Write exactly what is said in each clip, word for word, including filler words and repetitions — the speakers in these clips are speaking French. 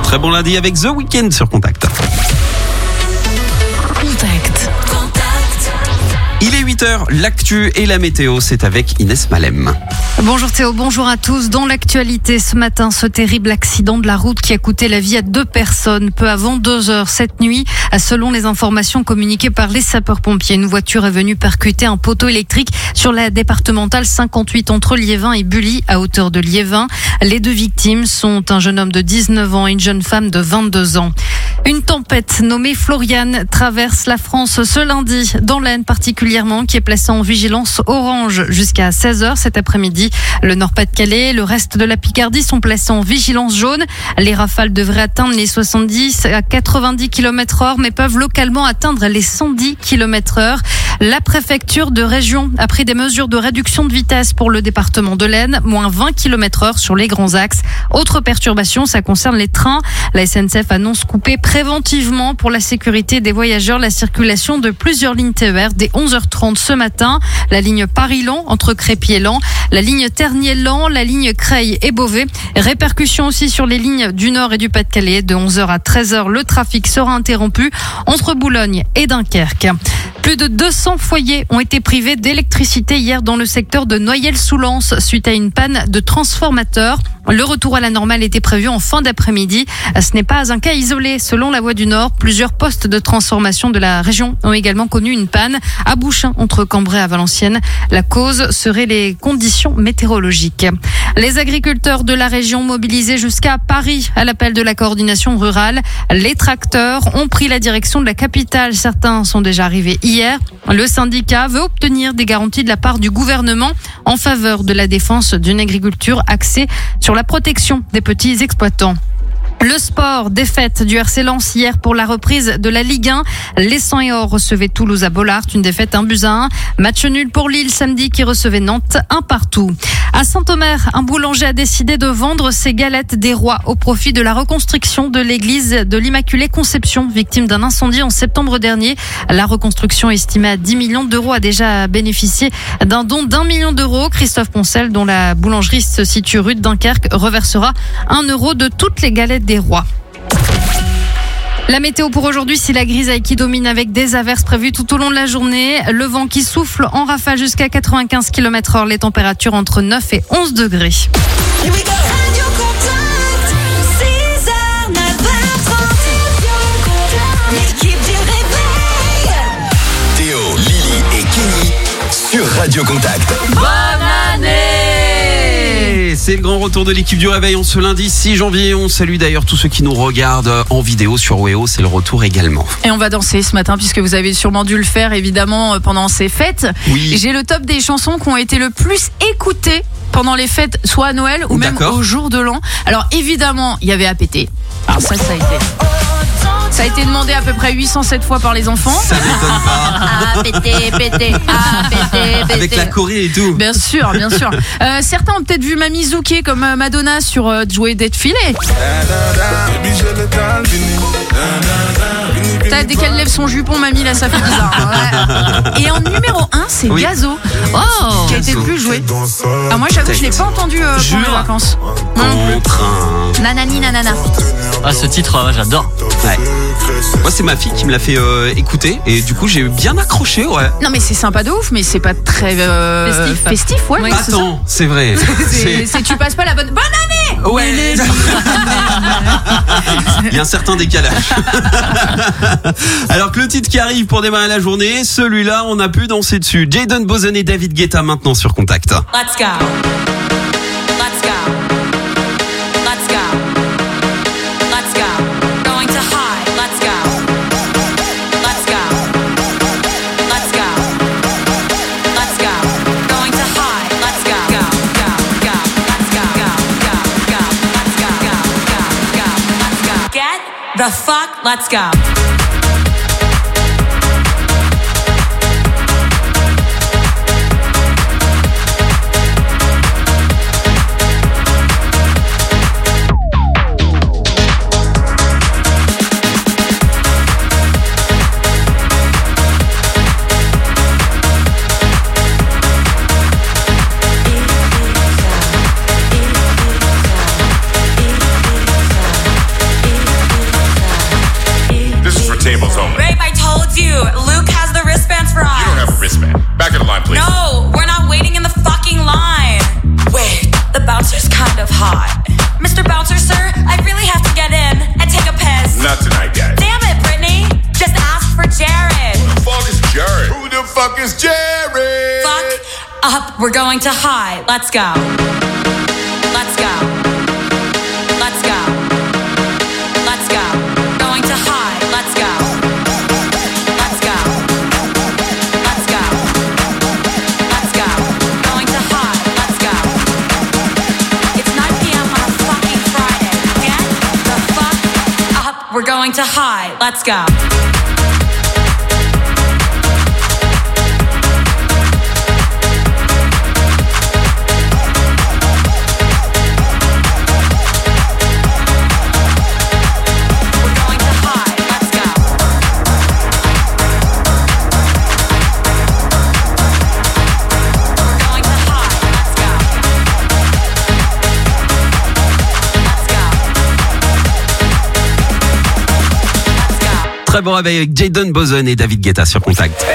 Très bon lundi avec The Weeknd sur Contact. Contact. Il est huit heures, l'actu et la météo, c'est avec Inès Malem. Bonjour Théo, bonjour à tous. Dans l'actualité ce matin, ce terrible accident de la route qui a coûté la vie à deux personnes peu avant deux heures cette nuit. Selon les informations communiquées par les sapeurs-pompiers, une voiture est venue percuter un poteau électrique sur la départementale cinquante-huit entre Liévin et Bully à hauteur de Liévin. Les deux victimes sont un jeune homme de dix-neuf ans et une jeune femme de vingt-deux ans. Une tempête nommée Floriane traverse la France ce lundi, dans l'Aisne particulièrement, qui est placée en vigilance orange jusqu'à seize heures cet après-midi. Le Nord-Pas-de-Calais, le reste de la Picardie sont placés en vigilance jaune. Les rafales devraient atteindre les soixante-dix à quatre-vingt-dix kilomètres heure, mais peuvent localement atteindre les cent dix kilomètres heure. La préfecture de région a pris des mesures de réduction de vitesse pour le département de l'Aisne, moins vingt kilomètres heure sur les grands axes. Autre perturbation, ça concerne les trains. La S N C F annonce couper préventivement pour la sécurité des voyageurs la circulation de plusieurs lignes T E R dès onze heures trente ce matin. La ligne Paris-Lens entre Crépy et Lens, la ligne Ternier-Lens, la ligne Creil et Beauvais. Répercussions aussi sur les lignes du Nord et du Pas-de-Calais. De onze heures à treize heures, le trafic sera interrompu entre Boulogne et Dunkerque. Plus de deux cents foyers ont été privés d'électricité hier dans le secteur de Noyelles-sous-Lens suite à une panne de transformateur. Le retour à la normale était prévu en fin d'après-midi. Ce n'est pas un cas isolé. Selon la Voix du Nord, plusieurs postes de transformation de la région ont également connu une panne à Bouchain entre Cambrai à Valenciennes. La cause serait les conditions météorologiques. Les agriculteurs de la région mobilisés jusqu'à Paris à l'appel de la coordination rurale. Les tracteurs ont pris la direction de la capitale. Certains sont déjà arrivés hier. Le syndicat veut obtenir des garanties de la part du gouvernement en faveur de la défense d'une agriculture axée sur la protection des petits exploitants. Le sport, défaite du R C Lens hier pour la reprise de la Ligue un. Les cent et or recevaient Toulouse à Bollard, une défaite un but à un. Match nul pour Lille samedi qui recevait Nantes, un partout. À Saint-Omer, un boulanger a décidé de vendre ses galettes des rois au profit de la reconstruction de l'église de l'Immaculée Conception, victime d'un incendie en septembre dernier. La reconstruction estimée à dix millions d'euros a déjà bénéficié d'un don d'un million d'euros. Christophe Poncel, dont la boulangerie se situe rue de Dunkerque, reversera un euro de toutes les galettes des rois. La météo pour aujourd'hui, c'est la grisaille qui domine avec des averses prévues tout au long de la journée. Le vent qui souffle en rafale jusqu'à quatre-vingt-quinze kilomètres heure. Les températures entre neuf et onze degrés. Théo, Lily et Kenny sur Radio Contact. Bonne année! C'est le grand retour de l'équipe du Réveil en ce lundi six janvier. On salue d'ailleurs tous ceux qui nous regardent en vidéo sur Weo. C'est le retour également. Et on va danser ce matin puisque vous avez sûrement dû le faire évidemment pendant ces fêtes. Oui. J'ai le top des chansons qui ont été le plus écoutées pendant les fêtes, soit à Noël ou même D'accord. au jour de l'an. Alors évidemment, il y avait A P T. Alors ça, ça a été... Ça a été demandé à peu près huit cent sept fois par les enfants. Ça m'étonne pas. A P T, P T, A P T, P T. Avec la Corée et tout. Bien sûr, bien sûr. Euh, certains ont peut-être vu Mamie Zouké comme euh, Madonna sur euh, Jouer d'être filé. T'as dès qu'elle lève son jupon, Mamie, là, ça fait bizarre. Ouais. Et en numéro un, c'est Oui. Gazo. Oh, qui a été le plus joué. Ah, moi, j'avoue, je l'ai pas entendu euh, pendant les Jure. vacances. Non plus. Contre un... Nanani, nanana. Ah, ce titre, euh, j'adore. Ouais. Moi, c'est ma fille qui me l'a fait euh, écouter et du coup, j'ai bien accroché, ouais. Non, mais c'est sympa de ouf, mais c'est pas très euh, Festif. festif, ouais. Oui, c'est ça. Attends, c'est vrai. C'est, c'est tu passes pas la bonne. Bonne année. Ouais. Il y a un certain décalage. Alors que le titre qui arrive pour démarrer la journée, celui-là, on a pu danser dessus. Jayden Bozen et David Guetta maintenant sur Contact. Let's go. Let's go. Let's go. Let's go. Going to high. Let's go. Let's go. Let's go. Let's go. Going to high. Let's go. Go. Go. Go. Let's go. Go. Go. Go. Let's go. Go. Go. Go. Let's go. Get the fuck. Let's go. Up, we're going to high. Let's go. Let's go. Let's go. Let's go. Going to high. Let's go. Let's go. Let's go. Let's go. Going to high. Let's go. It's nine p.m. on a fucking Friday. Get the fuck up. We're going to high. Let's go. Très bon réveil avec Jadon Boson et David Guetta sur Contact.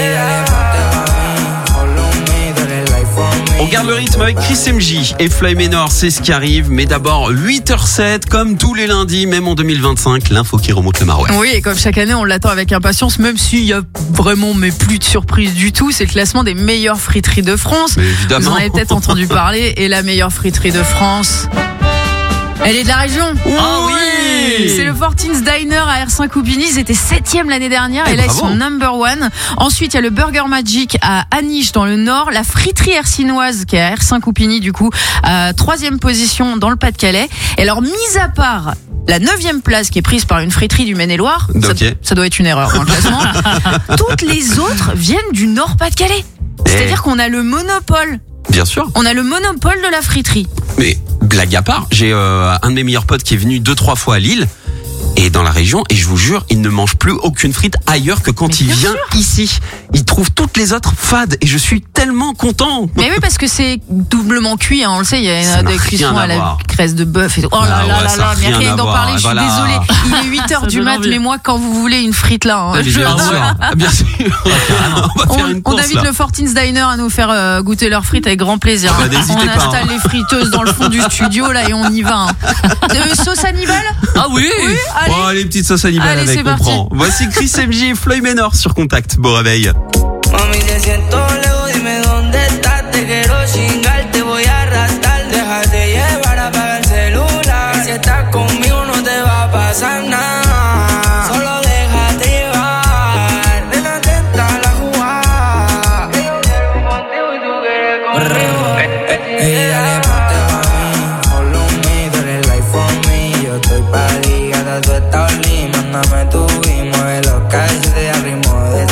On garde le rythme avec Chris M J et Floyd Menor, c'est ce qui arrive. Mais d'abord, huit heures sept, comme tous les lundis, même en deux mille vingt-cinq, l'info qui remonte le maroilles. Oui, et comme chaque année, on l'attend avec impatience, même s'il y a vraiment mais plus de surprise du tout. C'est le classement des meilleures friteries de France. Mais évidemment. Vous en avez peut-être entendu parler. Et la meilleure friterie de France, elle est de la région. Ah oui. C'est le Fortins Diner à R cinq Coupigny. Ils étaient septième l'année dernière Eh, et là bravo. ils sont number one. Ensuite il y a le Burger Magic à Aniche dans le Nord, la friterie hercinoise qui est à R cinq Coupigny du coup, à troisième position dans le Pas-de-Calais. Et alors mis à part la neuvième place qui est prise par une friterie du Maine-et-Loire, ça, Ok. ça doit être une erreur dans le classement. Toutes les autres viennent du Nord Pas-de-Calais. C'est-à-dire qu'on a le monopole. Bien sûr. On a le monopole de la friterie. Mais blague à part, j'ai euh, un de mes meilleurs potes qui est venu deux trois fois à Lille et dans la région, et je vous jure, il ne mange plus aucune frite ailleurs que quand Mais il bien vient ici. Il trouve toutes les autres fades et je suis tellement content. Mais oui, parce que c'est doublement cuit, hein, on le sait, il y Ça a n'a des cuissons rien à à la voir. graisse de bœuf et tout. Oh là Ah là ouais, là ça là, a mais rien rien à d'en voir, parler, je suis voilà. désolée. Il est huit heures Ça du donne mat, envie. mais moi, quand vous voulez une frite là, hein, Ah, mais je- bien sûr, bien sûr. On va faire on, une on course invite là. le Fortins Diner à nous faire euh, goûter leurs frites avec grand plaisir. Ah bah, n'hésitez on pas, installe hein. les friteuses dans le fond du studio là et on y va. Hein. Euh, sauce Hannibal. Ah oui, Oui, allez. Oh, les petites sauces Hannibal Allez, avec, c'est on parti. prend. Voici Chris M J et Floyd Menor sur Contact. Beau réveil. Mami, te siento lejos, dime dónde estás. Te quiero chingar, te voy a arrastrar. Déjate llevar, apaga el celular. Si estás conmigo no te va a pasar nada. Solo déjate llevar. Ven atenta a la jugada. Que yo quiero contigo y tú quieres conmigo. Ey, dale, ponte pa' mí. Follow me, tú eres life for me. Yo estoy pa' ligada, tú estás lindo. Mándame tu y mueve los calles al ritmo de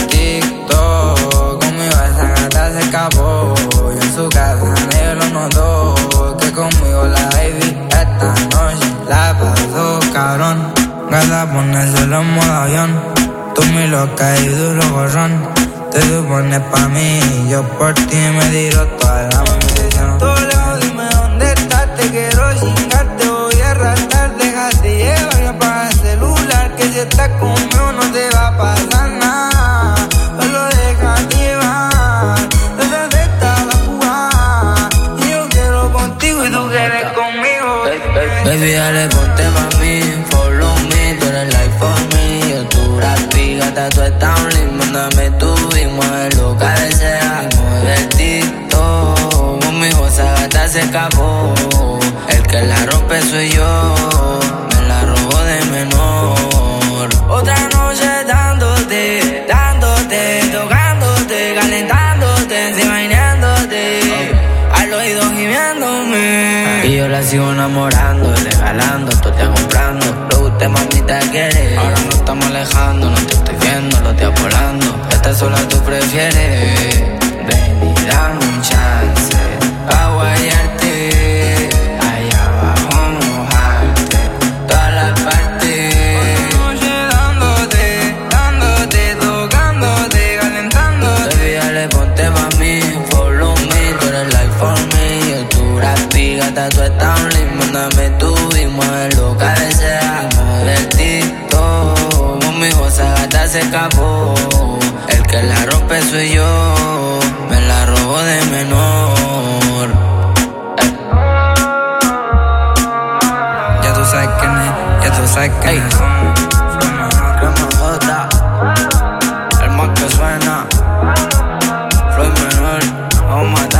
TikTok. Conmigo esa gata se escapó. Y en su casa nadie lo notó. Que conmigo la baby esta noche la pasó cabrón. Gata pone solo en modo avión. Tú mi loca y duro gorrón. Te supones pa' mí y yo por ti me tiro toda la munición. Todo lejos, dime dónde estás. Te quiero chingar, te voy a arrastrar. Déjate llevar y apaga el celular. Que si estás conmigo no te va a pasar nada. Solo déjate llevar. Desde esta la jugada. Y yo quiero contigo y tú quieres conmigo. Baby, dale, ponte pa' mí. Follow me, tú eres life for me. Yo tu rapi, gata, tú estás un link. Mándame tu y mueve lo que desea. Mueve el TikTok. Conmigo esa gata se escapó. El que la rompe soy yo. Me la robó de menor. Otra noche dándote, dándote, tocándote, calentándote, enseñándote. Al oído gimiéndome. Y yo la sigo enamorando, regalando, tú te comprando. Lo usted mami te quiere. Ahora no estamos alejando, no te estoy viendo, lo estoy volando. Esta sola tú prefieres. Ven y dame un chance. Pa' guayarte. Allá abajo mojarte. Todas las partes. Otra noche dándote, dándote, tocándote, calentándote. Baby, dale, ponte pa' mí. Follow me, tú eres life for me. Yo tu rapi, gata, tú estás un link. Mándame tu y mueve lo que desea. Mueve el TikTok. Conmigo esa gata se escapó. El que la rompe soy yo. Me la robó de menor. Eh. Ya tú sabes quién es, ya tú sabes quién es. Crema Jota. El más que suena. Floyd Menor, vamos a matar.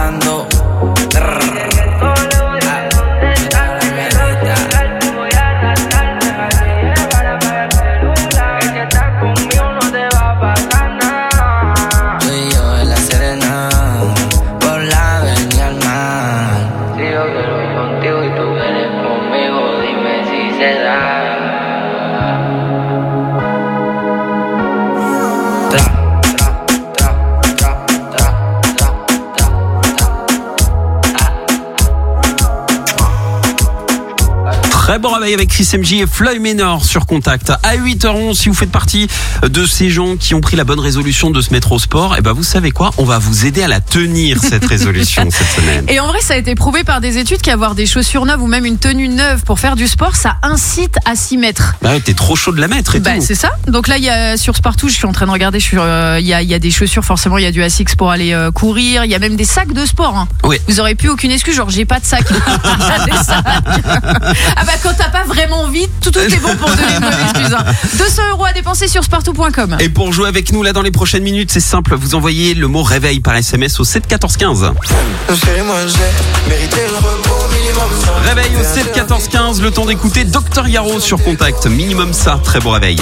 Très bon réveil avec Chris M J et Floyd Menor sur Contact. À huit heures onze, si vous faites partie de ces gens qui ont pris la bonne résolution de se mettre au sport, et ben vous savez quoi, on va vous aider à la tenir cette résolution cette semaine. Et en vrai, ça a été prouvé par des études qu'avoir des chaussures neuves ou même une tenue neuve pour faire du sport, ça incite à s'y mettre. Bah ouais, t'es trop chaud de la mettre et bah, tout. C'est ça. Donc là, il y a sur Spartoo, je suis en train de regarder, il euh, y, a, y a des chaussures, forcément, il y a du Asics pour aller euh, courir, il y a même des sacs de sport. Hein. Oui. Vous aurez plus aucune excuse, genre j'ai pas de sac. Des sacs. Ah bah quand t'as pas vraiment envie, tout, tout est bon pour donner une bonne excuse. Hein. deux cents euros à dépenser sur spartoo point com. Et pour jouer avec nous là dans les prochaines minutes, c'est simple, vous envoyez le mot réveil par S M S au sept quatorze quinze. Réveil au sept quatorze quinze, le temps d'écouter Docteur Yaro sur Contact. Minimum ça, très bon réveil.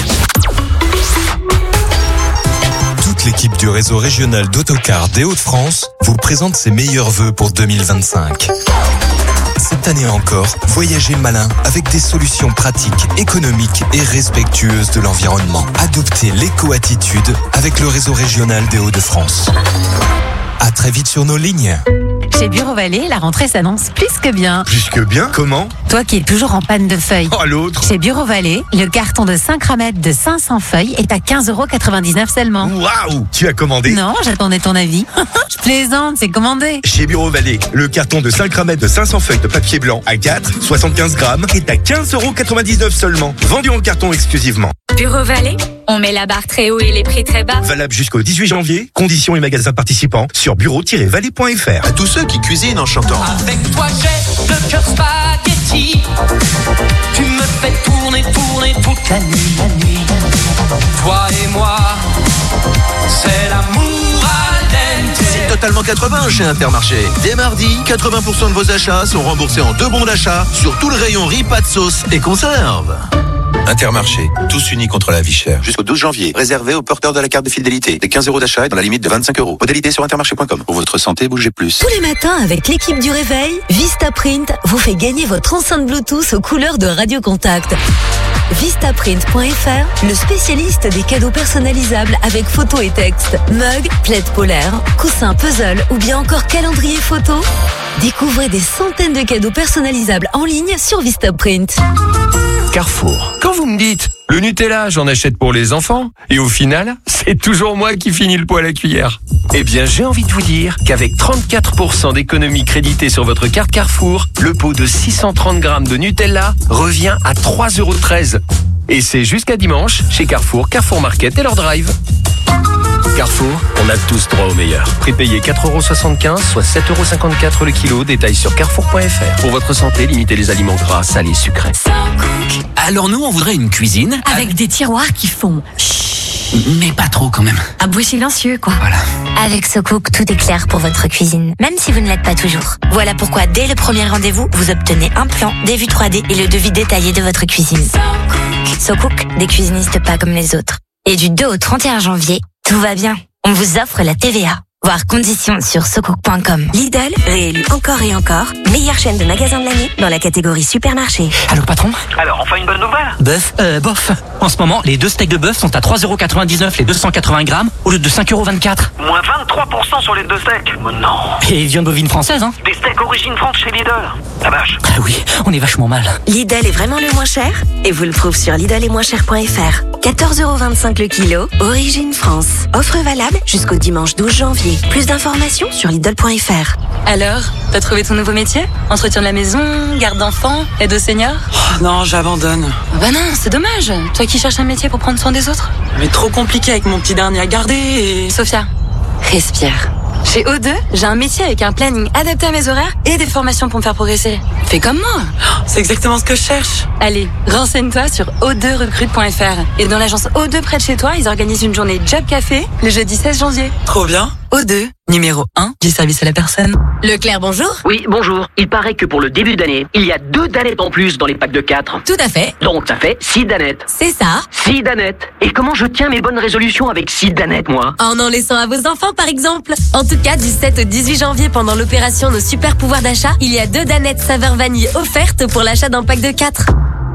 Toute l'équipe du réseau régional d'autocars des Hauts-de-France vous présente ses meilleurs vœux pour deux mille vingt-cinq. Cette année encore, voyagez malin avec des solutions pratiques, économiques et respectueuses de l'environnement. Adoptez l'éco-attitude avec le réseau régional des Hauts-de-France. À très vite sur nos lignes. Chez Bureau Vallée, la rentrée s'annonce plus que bien. Plus que bien, comment? Toi qui es toujours en panne de feuilles. Oh, l'autre. Chez Bureau Vallée, le carton de cinq ramètres de cinq cents feuilles est à quinze euros quatre-vingt-dix-neuf seulement. Waouh! Tu as commandé? Non, j'attendais ton avis. Je plaisante, c'est commandé. Chez Bureau Vallée, le carton de cinq ramètres de cinq cents feuilles de papier blanc à quatre, soixante-quinze grammes est à quinze euros quatre-vingt-dix-neuf seulement. Vendu en carton exclusivement. Bureau Vallée, on met la barre très haut et les prix très bas. Valable jusqu'au dix-huit janvier. Conditions et magasins participants sur bureau tiret vallée point f r. À tous ceux qui cuisinent en chantant. Avec toi j'ai le cœur spaghetti. Tu me fais tourner, tourner toute la nuit, la nuit. Toi et moi, c'est l'amour al dente. C'est totalement quatre-vingts chez Intermarché. Dès mardi, quatre-vingts pour cent de vos achats sont remboursés en deux bons d'achat sur tout le rayon riz, pâtes, sauce et conserves. Intermarché, tous unis contre la vie chère. Jusqu'au douze janvier, réservé aux porteurs de la carte de fidélité. Des quinze euros d'achat et dans la limite de vingt-cinq euros. Modalité sur intermarché point com. Pour votre santé, bougez plus. Tous les matins, avec l'équipe du réveil, Vistaprint vous fait gagner votre enceinte Bluetooth aux couleurs de Radio Contact. Vistaprint point f r, le spécialiste des cadeaux personnalisables avec photos et texte. Mug, plaid polaire, coussin puzzle ou bien encore calendrier photo. Découvrez des centaines de cadeaux personnalisables en ligne sur Vistaprint. Carrefour. Quand vous me dites le Nutella, j'en achète pour les enfants, et au final, c'est toujours moi qui finis le pot à la cuillère. Eh bien, j'ai envie de vous dire qu'avec trente-quatre pour cent d'économie créditée sur votre carte Carrefour, le pot de six cent trente grammes de Nutella revient à trois euros treize. Et c'est jusqu'à dimanche chez Carrefour, Carrefour Market et leur drive. Carrefour, on a tous droit au meilleur. Prix payé quatre euros soixante-quinze, soit sept euros cinquante-quatre le kilo. Détail sur carrefour point f r. Pour votre santé, limitez les aliments gras, salés, sucrés. Alors nous, on voudrait une cuisine avec des tiroirs qui font chut, mais pas trop quand même. Un bruit silencieux, quoi. Voilà. Avec SoCook, tout est clair pour votre cuisine, même si vous ne l'êtes pas toujours. Voilà pourquoi, dès le premier rendez-vous, vous obtenez un plan, des vues trois D et le devis détaillé de votre cuisine. SoCook, des cuisinistes pas comme les autres. Et du deux au trente et un janvier, tout va bien. On vous offre la T V A. Voir conditions sur socook point com. Lidl, réélu encore et encore, meilleure chaîne de magasins de l'année dans la catégorie supermarché. Allô patron? Alors, enfin une bonne nouvelle? Bœuf, euh, bof. En ce moment, les deux steaks de bœuf sont à trois euros quatre-vingt-dix-neuf les deux cent quatre-vingts grammes au lieu de cinq euros vingt-quatre. Moins vingt-trois pour cent sur les deux steaks? Mais non. Et viande bovine française, hein? Des steaks origine France chez Lidl. La vache. Ah oui, on est vachement mal. Lidl est vraiment le moins cher et vous le trouvez sur lidl et moins cher point f r. quatorze euros vingt-cinq le kilo, origine France. Offre valable jusqu'au dimanche douze janvier. Plus d'informations sur lidl point f r. Alors, t'as trouvé ton nouveau métier? Entretien de la maison, garde d'enfants, aide aux seniors? Oh, non, j'abandonne. Bah non, c'est dommage. Toi qui cherches un métier pour prendre soin des autres. Mais trop compliqué avec mon petit dernier à garder et... Sophia, respire. Chez O deux, j'ai un métier avec un planning adapté à mes horaires et des formations pour me faire progresser. Fais comme moi. C'est exactement ce que je cherche. Allez, renseigne-toi sur o deux recrute point f r. Et dans l'agence O deux près de chez toi, ils organisent une journée Job Café le jeudi seize janvier. Trop bien. O deux, numéro un du service à la personne. Leclerc, bonjour. Oui, bonjour. Il paraît que pour le début d'année, il y a deux danettes en plus dans les packs de quatre. Tout à fait. Donc ça fait six danettes. C'est ça. Six danettes. Et comment je tiens mes bonnes résolutions avec six danettes, moi? En en laissant à vos enfants, par exemple. En tout cas, du sept au dix-huit janvier, pendant l'opération Nos super pouvoirs d'achat, il y a deux danettes saveur vanille offertes pour l'achat d'un pack de quatre.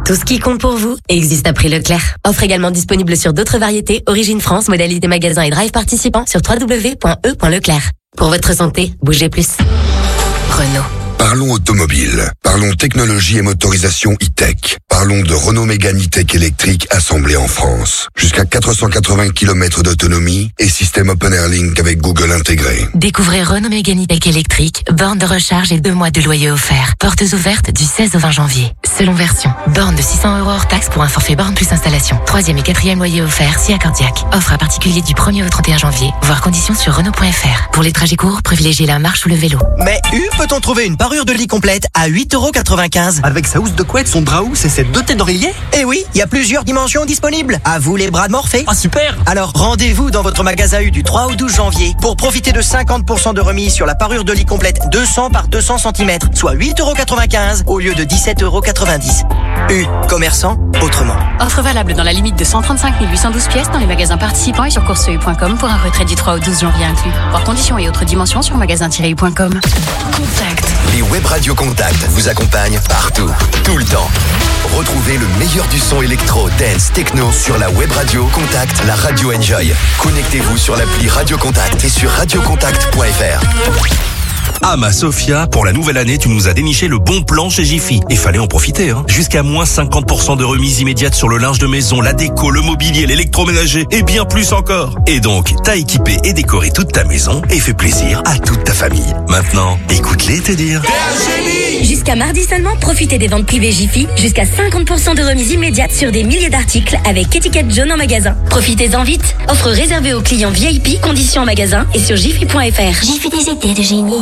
Tout ce qui compte pour vous existe à prix Leclerc. Offre également disponible sur d'autres variétés, Origine France, modalité magasin et drive participant sur w w w point e point leclerc. Pour votre santé, bougez plus. Renault. Parlons automobile, parlons technologie et motorisation e-tech. Parlons de Renault Mégane e-tech électrique assemblée en France. Jusqu'à quatre cent quatre-vingts kilomètres d'autonomie et système Open Air Link avec Google intégré. Découvrez Renault Mégane e-tech électrique, borne de recharge et deux mois de loyer offert. Portes ouvertes du seize au vingt janvier. Selon version. Borne de six cents euros hors taxe pour un forfait borne plus installation. Troisième et quatrième loyer offert si accordiaque. Offre à particulier du premier au trente et un janvier. Voir conditions sur Renault point F R. Pour les trajets courts, privilégiez la marche ou le vélo. Mais U, peut-on trouver une parure de lit complète à huit euros quatre-vingt-quinze? Avec sa housse de couette, son drap housse et ses deux têtes d'oreiller? Eh oui, il y a plusieurs dimensions disponibles. À vous les bras de Morphée. Ah super! Alors rendez-vous dans votre magasin U du trois au douze janvier pour profiter de cinquante pour cent de remise sur la parure de lit complète deux cents par deux cents centimètres, soit huit euros quatre-vingt-quinze au lieu de dix-sept euros quatre-vingt-dix. U, commerçant autrement. Offre valable dans la limite de cent trente-cinq mille huit cent douze pièces dans les magasins participants et sur course u point com pour un retrait du trois au douze janvier inclus. Voir conditions et autres dimensions sur magasin tiret u point com. Contact. Les web radio Contact vous accompagnent partout, tout le temps. Retrouvez le meilleur du son électro, dance, techno sur la web radio Contact, la radio Enjoy. Connectez-vous sur l'appli Radio Contact et sur radio contact point f r. Ah ma Sophia, pour la nouvelle année, tu nous as déniché le bon plan chez Jiffy. Il fallait en profiter, hein. Jusqu'à moins cinquante pour cent de remise immédiate sur le linge de maison, la déco, le mobilier, l'électroménager et bien plus encore. Et donc, t'as équipé et décoré toute ta maison et fait plaisir à toute ta famille. Maintenant, écoute-les te dire. Jusqu'à mardi seulement, profitez des ventes privées Jiffy. Jusqu'à cinquante pour cent de remise immédiate sur des milliers d'articles avec étiquette jaune en magasin. Profitez-en vite. Offre réservée aux clients V I P, conditions en magasin et sur jiffy point f r. Jiffy des idées de génie.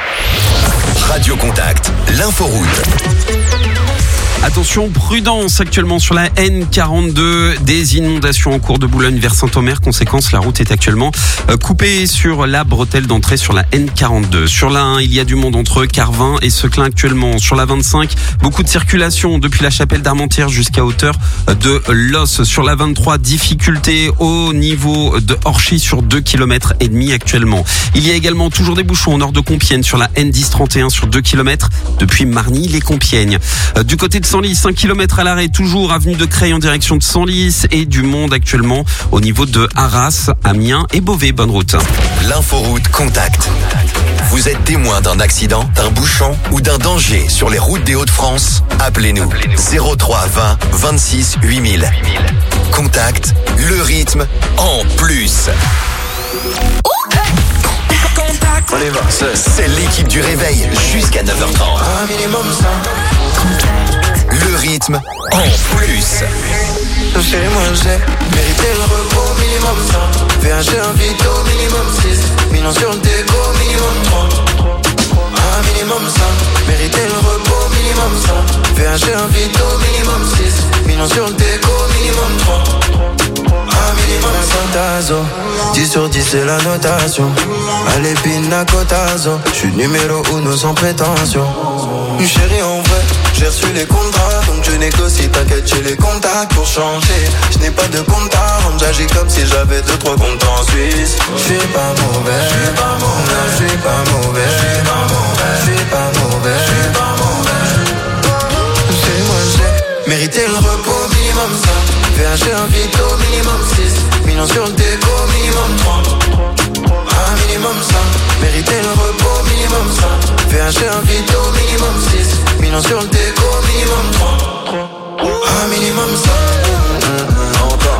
Radio Contact, l'inforoute. Attention, prudence actuellement sur la N quarante-deux, des inondations en cours de Boulogne vers Saint-Omer. Conséquence, la route est actuellement coupée sur la bretelle d'entrée sur la N quarante-deux. Sur la un, il y a du monde entre Carvin et Seclin actuellement. Sur la vingt-cinq, beaucoup de circulation depuis la chapelle d'Armentières jusqu'à hauteur de Los. Sur la vingt-trois, difficulté au niveau de Orchy sur deux kilomètres et demi actuellement. Il y a également toujours des bouchons au nord de Compiègne sur la N dix trente et un sur deux kilomètres depuis Marny-les-Compiègnes. Du côté de Senlis, cinq kilomètres à l'arrêt, toujours avenue de Creil en direction de Senlis et du monde actuellement au niveau de Arras, Amiens et Beauvais. Bonne route. L'inforoute Contact. Vous êtes témoin d'un accident, d'un bouchon ou d'un danger sur les routes des Hauts-de-France? Appelez-nous zéro trois vingt vingt-six huit mille. Contact, le rythme en plus. On y va, c'est l'équipe du réveil jusqu'à neuf heures trente. Le rythme en plus. Chez moi j'ai mérité le repos minimum cent. V H un vito minimum six. Millions sur le déco minimum trois. Un minimum cent. Mérité le repos minimum cent. V H un vito minimum six. Millions sur le déco minimum trois. Un minimum cent. Tazo dix sur dix c'est la notation. Allez pina cotazo. J'suis numéro uno sans prétention. Chérie en vrai, j'ai reçu les contrats, donc je négocie, t'inquiète, j'ai les contacts pour changer. Je n'ai pas de compte à rendre, j'agis comme si j'avais deux trois comptes en Suisse. Je suis pas mauvais, je suis pas mauvais, je suis pas mauvais, je suis pas mauvais, je suis pas mauvais, je suis pas mauvais. Chez moi j'ai mérité le repos minimum cinq. V H un vito minimum six. Millions sur le déco minimum trois. Un minimum cinq. Mérité le repos minimum cinq. V H un vito minimum six. Millions sur le déco minimum trois. Un minimum cinq. Encore.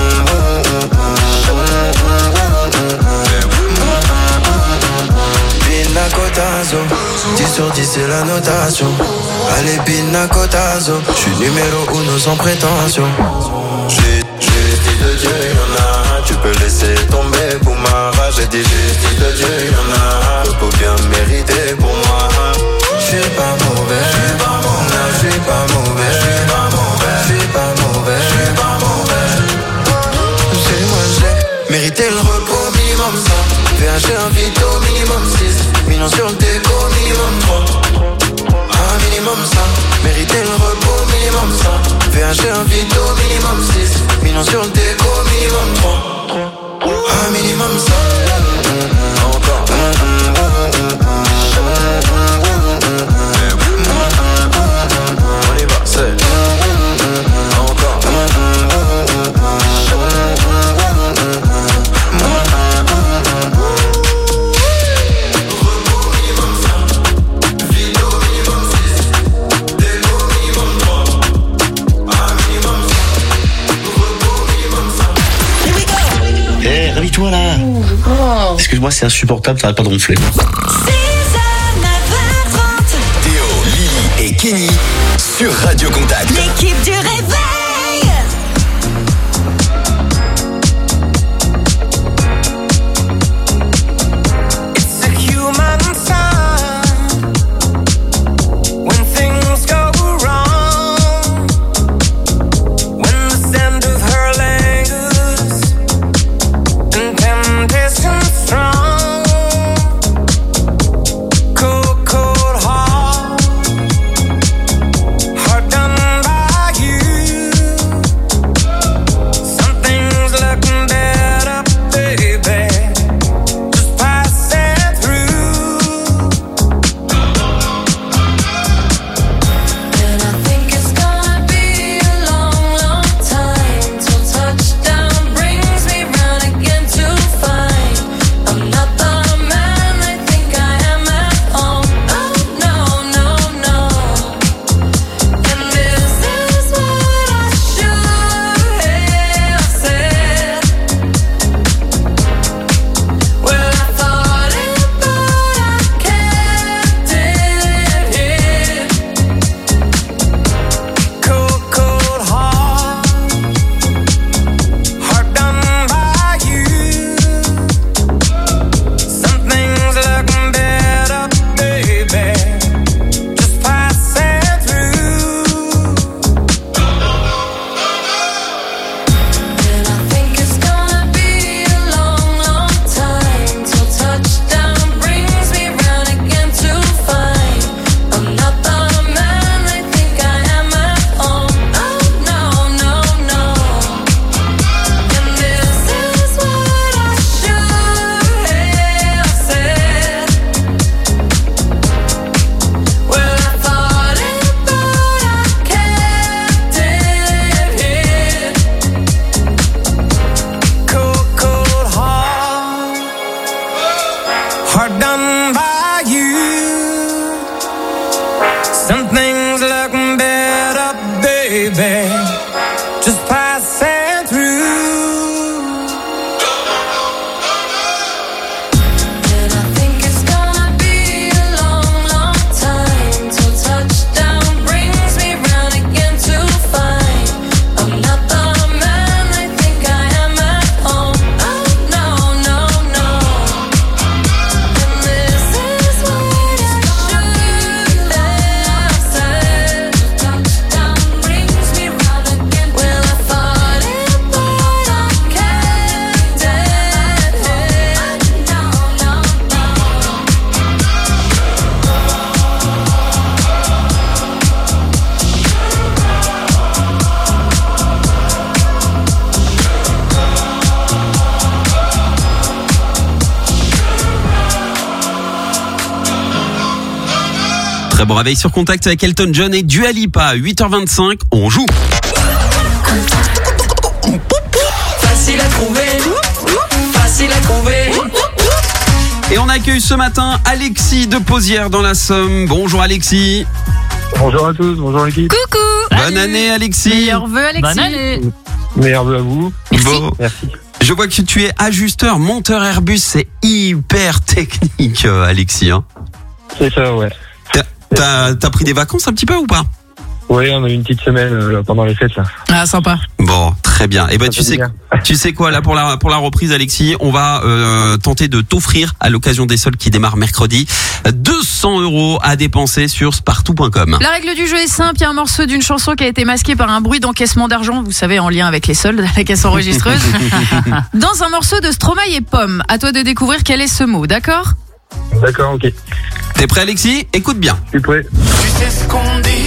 Pina cotazo. dix sur dix c'est la notation. Allez pina cotazo. J'suis numéro uno sans prétention. J'ai dit de Dieu y'en a. Tu peux laisser tomber pour ma rage. J'ai dit j'ai dit de Dieu y'en a. Le beau bien mérité pour moi. J'suis pas mauvais, j'suis pas mauvais, j'suis pas mauvais, j'suis pas mauvais, j'suis pas mauvais, j'suis pas mauvais. Chez moi j'ai mérité le repos minimum cinq. V H un vito minimum six. Millions sur le déco minimum trois. Un minimum cinq. Mérité le repos minimum cinq. V H un vito minimum six. Millions sur le déco minimum trois. Un minimum cinq. Encore. On y va, c'est toi là. Oh. Excuse-moi, c'est insupportable, t'arrêtes pas de ronfler. Théo, Lily et Kenny sur Radio Contact. L'équipe du réveil. Bon réveil sur Contact avec Elton John et Dua Lipa. huit heures vingt-cinq, on joue. Facile à trouver. Facile à trouver. Et on accueille ce matin Alexis de Pozières dans la Somme. Bonjour Alexis. Bonjour à tous, bonjour l'équipe. Coucou. Bonne année Alexis. Meilleurs vœux Alexis. Bonne année. Meilleurs vœux à vous. Bon. Merci. Je vois que tu es ajusteur, monteur Airbus. C'est hyper technique Alexis. Hein. C'est ça, ouais. T'as, t'as pris des vacances un petit peu ou pas? Oui, on a eu une petite semaine euh, pendant les fêtes là. Ah, sympa. Bon, très bien. Et ben tu sais, bien. tu sais quoi là pour la pour la reprise, Alexis, on va euh, tenter de t'offrir à l'occasion des soldes qui démarrent mercredi deux cents euros à dépenser sur spartou point com. La règle du jeu est simple. Il y a un morceau d'une chanson qui a été masqué par un bruit d'encaissement d'argent. Vous savez, en lien avec les soldes, la caisse enregistreuse. Dans un morceau de Stromae et Pomme. À toi de découvrir quel est ce mot. D'accord? D'accord, ok. T'es prêt Alexis? Écoute bien. Je suis prêt. Tu sais ce qu'on dit.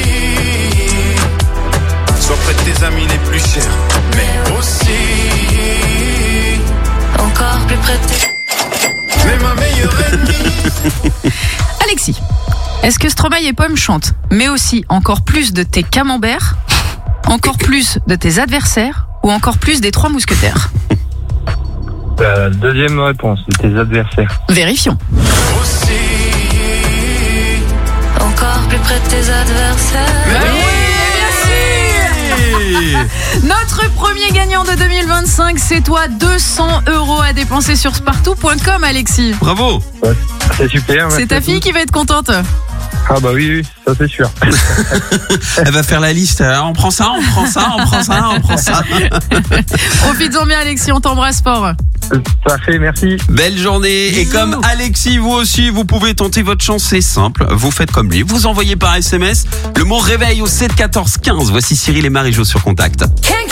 Sois près de tes amis les plus chers, mais aussi encore plus près de tes... mais ma meilleure ennemie. Alexis, est-ce que Stromae et Pomme chantent, mais aussi encore plus de tes camemberts, encore plus de tes adversaires ou encore plus des trois mousquetaires? La deuxième réponse, de tes adversaires. Vérifions. Aussi encore plus près de tes adversaires. mais oui, bien sûr. Notre premier gagnant de deux mille vingt-cinq, c'est toi. deux cents euros à dépenser sur spartou point com, Alexis. Bravo. Ouais, c'est super. C'est ta fille qui va être contente. Ah bah oui, oui, ça c'est sûr. Elle va faire la liste. On prend ça, on prend ça, on prend ça, on prend ça. Profites-en bien, Alexis, on t'embrasse fort. Parfait, merci. Belle journée. Bisous. Et comme Alexis, vous aussi, vous pouvez tenter votre chance. C'est simple. Vous faites comme lui. Vous envoyez par S M S le mot réveil au sept quatorze quinze. Voici Cyril et Marie-Jo sur Contact.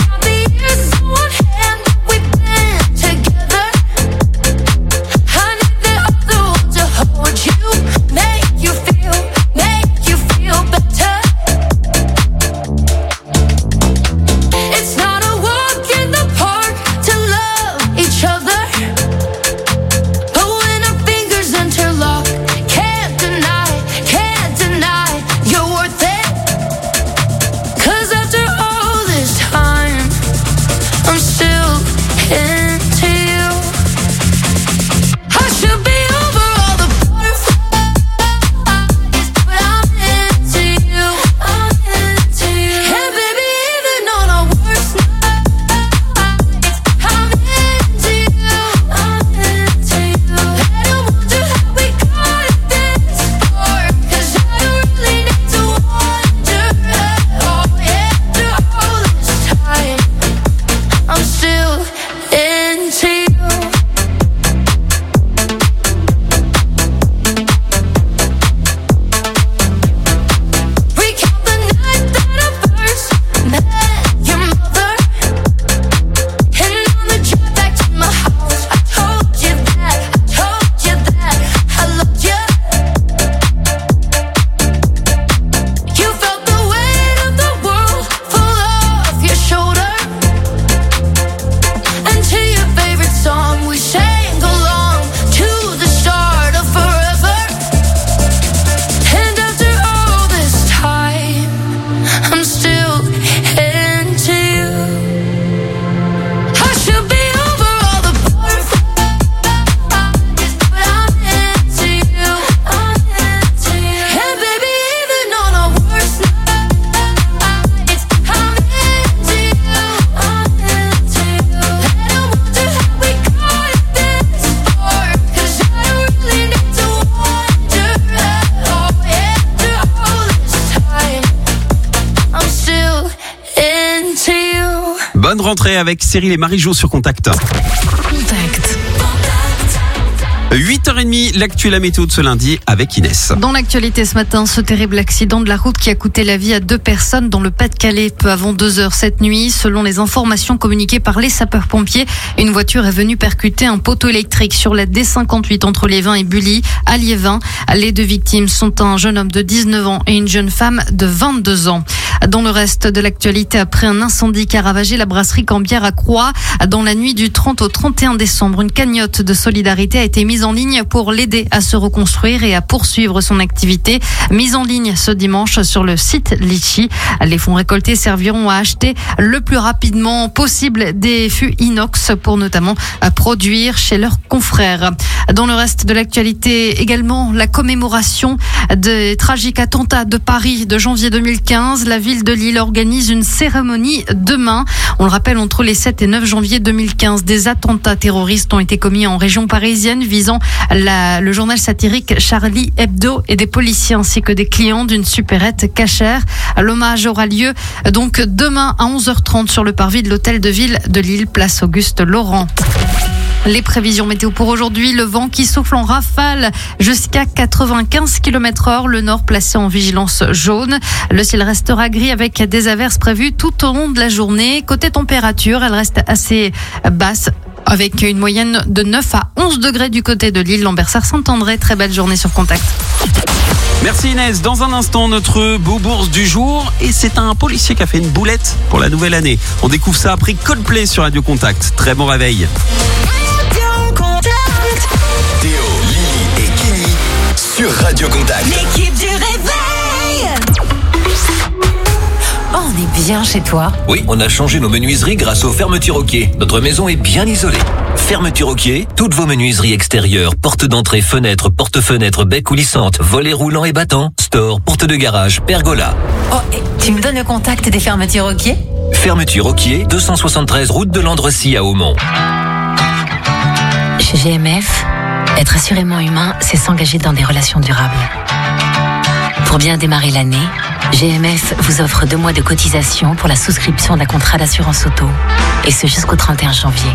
Bonne rentrée avec Cyril et Marie-Jo sur Contact. Contact. huit heures trente, l'actu et la météo de ce lundi avec Inès. Dans l'actualité ce matin, ce terrible accident de la route qui a coûté la vie à deux personnes dans le Pas-de-Calais peu avant deux heures cette nuit. Selon les informations communiquées par les sapeurs-pompiers, une voiture est venue percuter un poteau électrique sur la D cinquante-huit entre Liévin et Bully, à Liévin. Les deux victimes sont un jeune homme de dix-neuf ans et une jeune femme de vingt-deux ans. Dans le reste de l'actualité, après un incendie qui a ravagé la brasserie Cambière à Croix, dans la nuit du trente au trente et un décembre, une cagnotte de solidarité a été mise en ligne pour l'aider à se reconstruire et à poursuivre son activité. Mise en ligne ce dimanche sur le site Litchi. Les fonds récoltés serviront à acheter le plus rapidement possible des fûts inox pour notamment produire chez leurs confrères. Dans le reste de l'actualité, également la commémoration des tragiques attentats de Paris de janvier deux mille quinze. La ville de Lille organise une cérémonie demain. On le rappelle, entre les sept et neuf janvier deux mille quinze, des attentats terroristes ont été commis en région parisienne visant la, le journal satirique Charlie Hebdo et des policiers ainsi que des clients d'une supérette cachère. L'hommage aura lieu donc demain à onze heures trente sur le parvis de l'hôtel de ville de Lille, place Auguste Laurent. Les prévisions météo pour aujourd'hui, le vent qui souffle en rafale jusqu'à quatre-vingt-quinze kilomètres heure, le nord placé en vigilance jaune. Le ciel restera gris avec des averses prévues tout au long de la journée. Côté température, elle reste assez basse avec une moyenne de neuf à onze degrés du côté de l'île Lambersart-Saint-André. Très belle journée sur Contact. Merci Inès. Dans un instant, notre beau bourse du jour. Et c'est un policier qui a fait une boulette pour la nouvelle année. On découvre ça après Coldplay sur Radio Contact. Très bon réveil. Théo, Lily et Kenny sur Radio Contact. L'équipe du réveil. Oh, on est bien. bien chez toi? Oui, on a changé nos menuiseries grâce aux fermetures Roquier. Notre maison est bien isolée. Fermeture Roquier, toutes vos menuiseries extérieures, portes d'entrée, fenêtres, porte-fenêtres, bec coulissantes, volets roulants et battants, store, porte de garage, pergola. Oh, et tu me donnes le contact des fermetures Roquier? Fermeture Roquier, deux cent soixante-treize route de Landrecy à Aumont. Chez G M F, être assurément humain, c'est s'engager dans des relations durables. Pour bien démarrer l'année, G M F vous offre deux mois de cotisation pour la souscription d'un contrat d'assurance auto. Et ce jusqu'au trente et un janvier.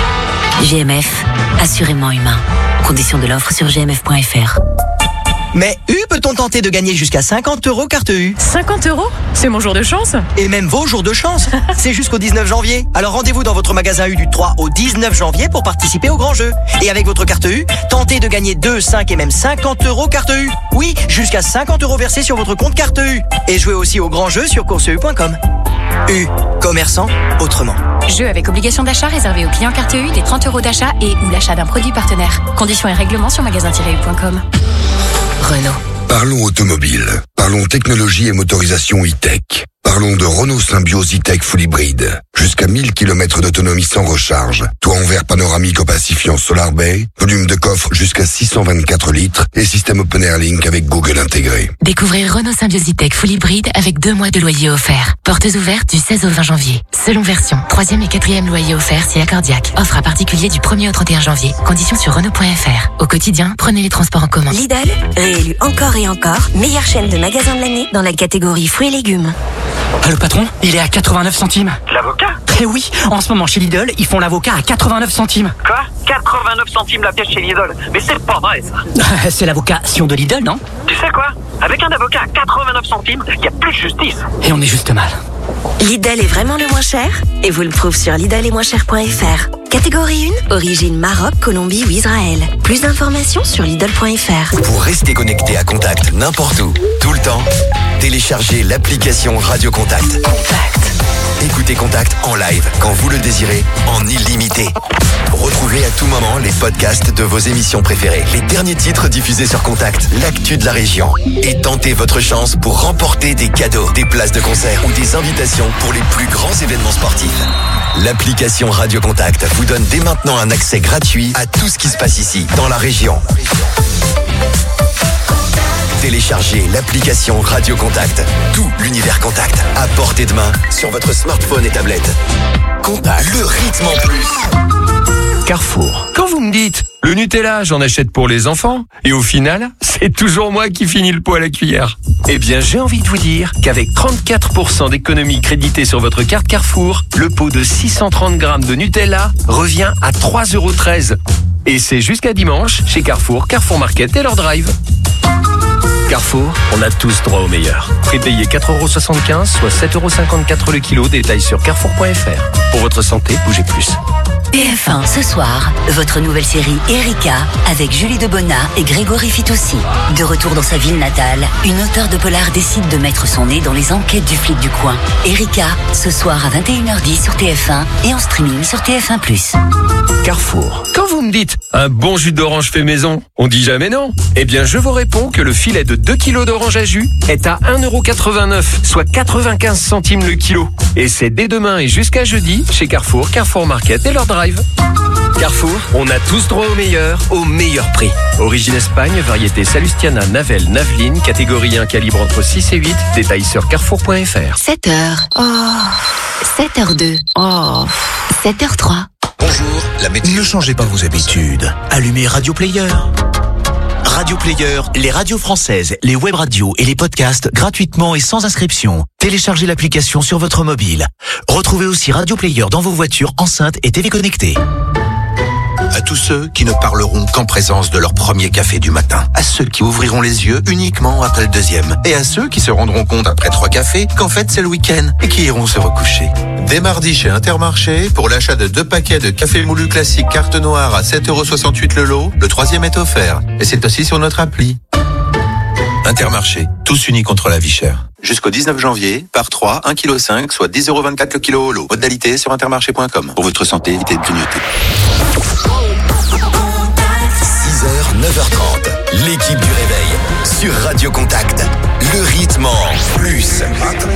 G M F, assurément humain. Conditions de l'offre sur g m f point f r. Mais U, peut-on tenter de gagner jusqu'à cinquante euros carte U? cinquante euros? C'est mon jour de chance. Et même vos jours de chance. C'est jusqu'au dix-neuf janvier. Alors rendez-vous dans votre magasin U du trois au dix-neuf janvier pour participer au grand jeu. Et avec votre carte U, tentez de gagner deux, cinq et même cinquante euros carte U. Oui, jusqu'à cinquante euros versés sur votre compte carte U. Et jouez aussi au grand jeu sur course u point com. U, commerçant autrement. Jeu avec obligation d'achat réservé aux clients carte U des trente euros d'achat et ou l'achat d'un produit partenaire. Conditions et règlements sur magasin tiret u point com. Renault. Parlons automobile. Parlons technologie et motorisation e-tech. Parlons de Renault Symbiose e-tech full hybride. Jusqu'à mille kilomètres d'autonomie sans recharge. Toit en verre panoramique opacifiant Solar Bay. Volume de coffre jusqu'à six cent vingt-quatre litres. Et système Open Air Link avec Google intégré. Découvrez Renault Symbiose e-tech full hybride avec deux mois de loyer offert. Portes ouvertes du seize au vingt janvier. Selon version. Troisième et quatrième loyer offert si accordiaque. Offre à particulier du premier au trente et un janvier. Conditions sur Renault point f r. Au quotidien, prenez les transports en commun. Lidl, réélu encore et encore, meilleure chaîne de magasins de l'année dans la catégorie fruits et légumes. Ah, le patron, il est à quatre-vingt-neuf centimes. L'avocat? Eh oui, en ce moment chez Lidl, ils font l'avocat à quatre-vingt-neuf centimes. Quoi? quatre-vingt-neuf centimes la pièce chez Lidl. Mais c'est pas vrai ça. C'est l'avocation de Lidl, non? Tu sais quoi? Avec un avocat à quatre-vingt-neuf centimes, il y a plus de justice. Et on est juste mal. Lidl est vraiment le moins cher et vous le prouve sur lidl et moins cher point f r. Catégorie un, origine Maroc, Colombie ou Israël. Plus d'informations sur lidl point f r. Pour rester connecté à Contact n'importe où, tout le temps, téléchargez l'application Radio Contact. Écoutez Contact en live quand vous le désirez, en illimité. Retrouvez à tout moment les podcasts de vos émissions préférées, les derniers titres diffusés sur Contact, l'actu de la région. Et tentez votre chance pour remporter des cadeaux, des places de concert ou des invitations pour les plus grands événements sportifs. L'application Radio Contact vous donne dès maintenant un accès gratuit à tout ce qui se passe ici, dans la région. Téléchargez l'application Radio Contact. Tout l'univers Contact à portée de main sur votre smartphone et tablette. Contact, le rythme en plus. Carrefour. Quand vous me dites le Nutella, j'en achète pour les enfants, et au final, c'est toujours moi qui finis le pot à la cuillère. Eh bien, j'ai envie de vous dire qu'avec trente-quatre pour cent d'économie créditée sur votre carte Carrefour, le pot de six cent trente grammes de Nutella revient à trois euros treize. Et c'est jusqu'à dimanche chez Carrefour, Carrefour Market et leur drive. Carrefour, on a tous droit au meilleur. Prix payé quatre euros soixante-quinze, soit sept euros cinquante-quatre le kilo. Détail sur carrefour point f r. Pour votre santé, bougez plus. T F un ce soir, votre nouvelle série Erika avec Julie Debona et Grégory Fitoussi. De retour dans sa ville natale, une auteure de polar décide de mettre son nez dans les enquêtes du flic du coin. Erika, ce soir à vingt et une heures dix sur T F un et en streaming sur T F un plus. Carrefour. Quand vous me dites un bon jus d'orange fait maison, on dit jamais non. Eh bien, je vous réponds que le filet de deux kilos d'orange à jus est à un euro quatre-vingt-neuf, soit quatre-vingt-quinze centimes le kilo. Et c'est dès demain et jusqu'à jeudi chez Carrefour, Carrefour Market et leur drive. Carrefour, on a tous droit au meilleur, au meilleur prix. Origine Espagne, variété Salustiana, Navel, Naveline, catégorie un, calibre entre six et huit. Détail sur carrefour point f r. sept heures. Oh. sept heures deux. Oh. sept heures trois. Bonjour, la météo. Ne changez pas vos habitudes. Allumez Radio Player. Radio Player, les radios françaises, les web radios et les podcasts gratuitement et sans inscription. Téléchargez l'application sur votre mobile. Retrouvez aussi Radio Player dans vos voitures, enceintes et télé connectées. À tous ceux qui ne parleront qu'en présence de leur premier café du matin. À ceux qui ouvriront les yeux uniquement après le deuxième. Et à ceux qui se rendront compte après trois cafés qu'en fait c'est le week-end et qui iront se recoucher. Dès mardi chez Intermarché, pour l'achat de deux paquets de café moulu classique carte noire à sept euros soixante-huit le lot, le troisième est offert. Et c'est aussi sur notre appli. Intermarché, tous unis contre la vie chère. Jusqu'au dix-neuf janvier, par trois, un virgule cinq kilos, soit dix euros vingt-quatre le kilo au lot. Modalité sur intermarché point com. Pour votre santé, évitez de grignoter. six heures, neuf heures trente. L'équipe du réveil sur Radio Contact. le rythme en plus.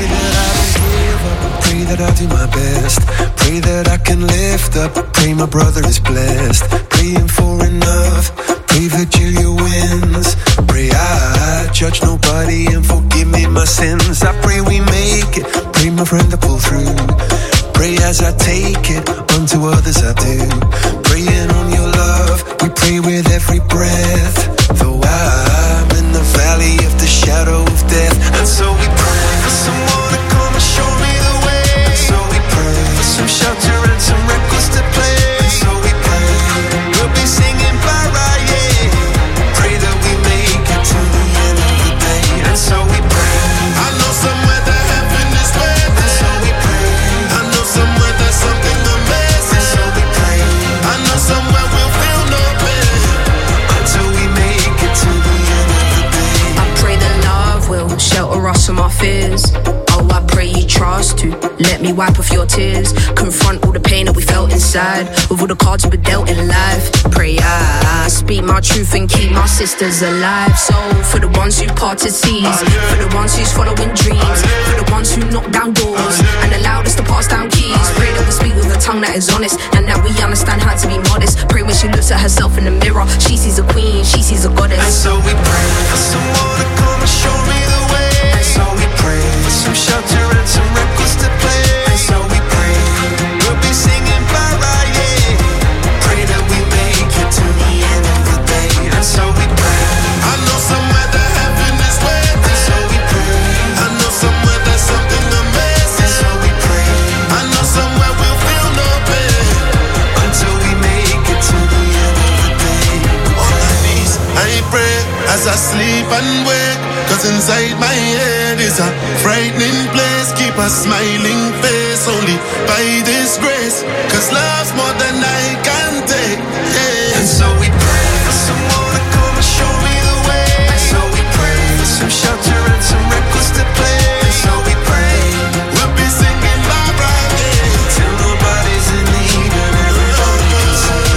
Pray that I do my best. Pray that I can lift up. Pray my brother is blessed. Praying for enough. Pray Virgilia wins. Pray I judge nobody and forgive me my sins. I pray we make it. Pray my friend to pull through. Pray as I take it. Unto others I do. Praying on your love. We pray with every breath. Though I'm in the valley of the shadow of death. And so we pray for someone to come and show me the way. And so we pray for some shelter and some records to play. And so we pray we'll be singing para, yeah. Pray that we make it to the end of the day. And so we pray. I know somewhere that heaven is waiting. And so we pray. I know somewhere there's something amazing. And so we pray. I know somewhere we'll feel no pain until we make it to the end of the day. I pray that love will shelter us from our fears. Oh, I pray you trust to let me wipe off your tears. Confront all the pain that we felt inside with all the cards we were dealt in life. Pray I, I speak my truth and keep my sisters alive. So for the ones who parted seas, for the ones who's following dreams, for the ones who knock down doors and allowed us to pass down keys. Pray that we speak with a tongue that is honest and that we understand how to be modest. Pray when she looks at herself in the mirror, she sees a queen, she sees a goddess. And so we pray for someone to come and show me the way. And so we pray for some shelter and some records to play. And so we pray we'll be singing para, yeah. Pray that we make it to the end of the day. And so we pray. I know somewhere that heaven is waiting. And so we pray. I know somewhere there's something amazing. And so we pray. I know somewhere we'll feel no pain until we make it to the end of the day. On my knees, I pray as I sleep and wake. Cause inside my head is a frightening place. Keep a smiling face only by this grace. Cause love's more than I can take, yeah. And so we pray for someone to come and show me the way. And so we pray for some shelter and some records to play. And so we pray we'll be singing bye bye, yeah. Till nobody's in need and everybody can sing.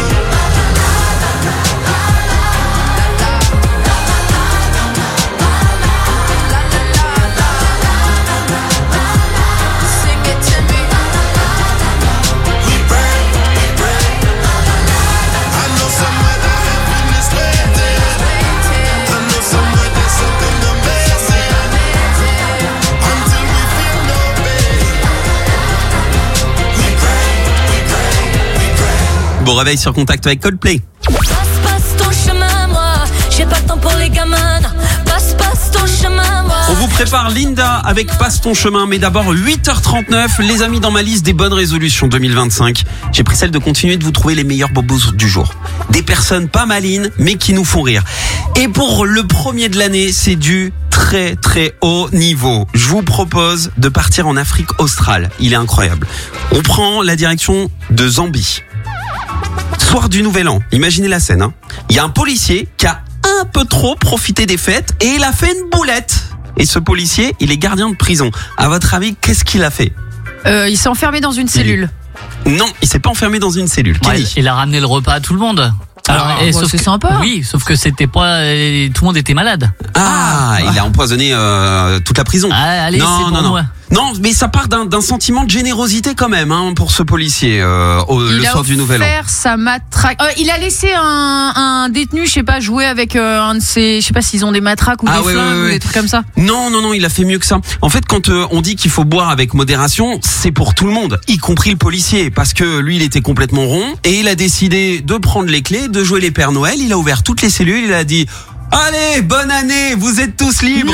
Bon réveil sur Contact avec Coldplay. Passe, passe ton chemin, moi. J'ai pas le temps pour les gamins. Passe, passe ton chemin, moi. On vous prépare Linda avec Passe ton chemin, mais d'abord huit heures trente-neuf, les amis, dans ma liste des bonnes résolutions deux mille vingt-cinq, j'ai pris celle de continuer de vous trouver les meilleurs bobos du jour. Des personnes pas malines, mais qui nous font rire. Et pour le premier de l'année, c'est du très très haut niveau. Je vous propose de partir en Afrique australe. Il est incroyable. On prend la direction de Zambie. Soir du Nouvel An, imaginez la scène. Hein. Il y a un policier qui a un peu trop profité des fêtes et il a fait une boulette. Et ce policier, il est gardien de prison. À votre avis, qu'est-ce qu'il a fait ? euh, Il s'est enfermé dans une cellule. Non, il s'est pas enfermé dans une cellule. Ouais, il a ramené le repas à tout le monde. Alors, ah, et bon, sauf c'est que, sympa. Oui, sauf que c'était pas euh, tout le monde était malade. Ah, ah il a empoisonné euh, toute la prison. Ah, allez, non, c'est pour non, non. moi. Non, mais ça part d'un, d'un sentiment de générosité quand même hein, pour ce policier euh, au, le soir du Nouvel An. Il a offert sa matraque. Euh, il a laissé un, un détenu, je sais pas, jouer avec euh, un de ses, je sais pas s'ils ont des matraques ou ah, des ouais, flingues ouais, ouais. ou des trucs comme ça. Non, non, non, il a fait mieux que ça. En fait, quand euh, on dit qu'il faut boire avec modération, c'est pour tout le monde, y compris le policier, parce que lui, il était complètement rond et il a décidé de prendre les clés, de jouer les Pères Noël. Il a ouvert toutes les cellules, il a dit. Allez, bonne année, vous êtes tous libres.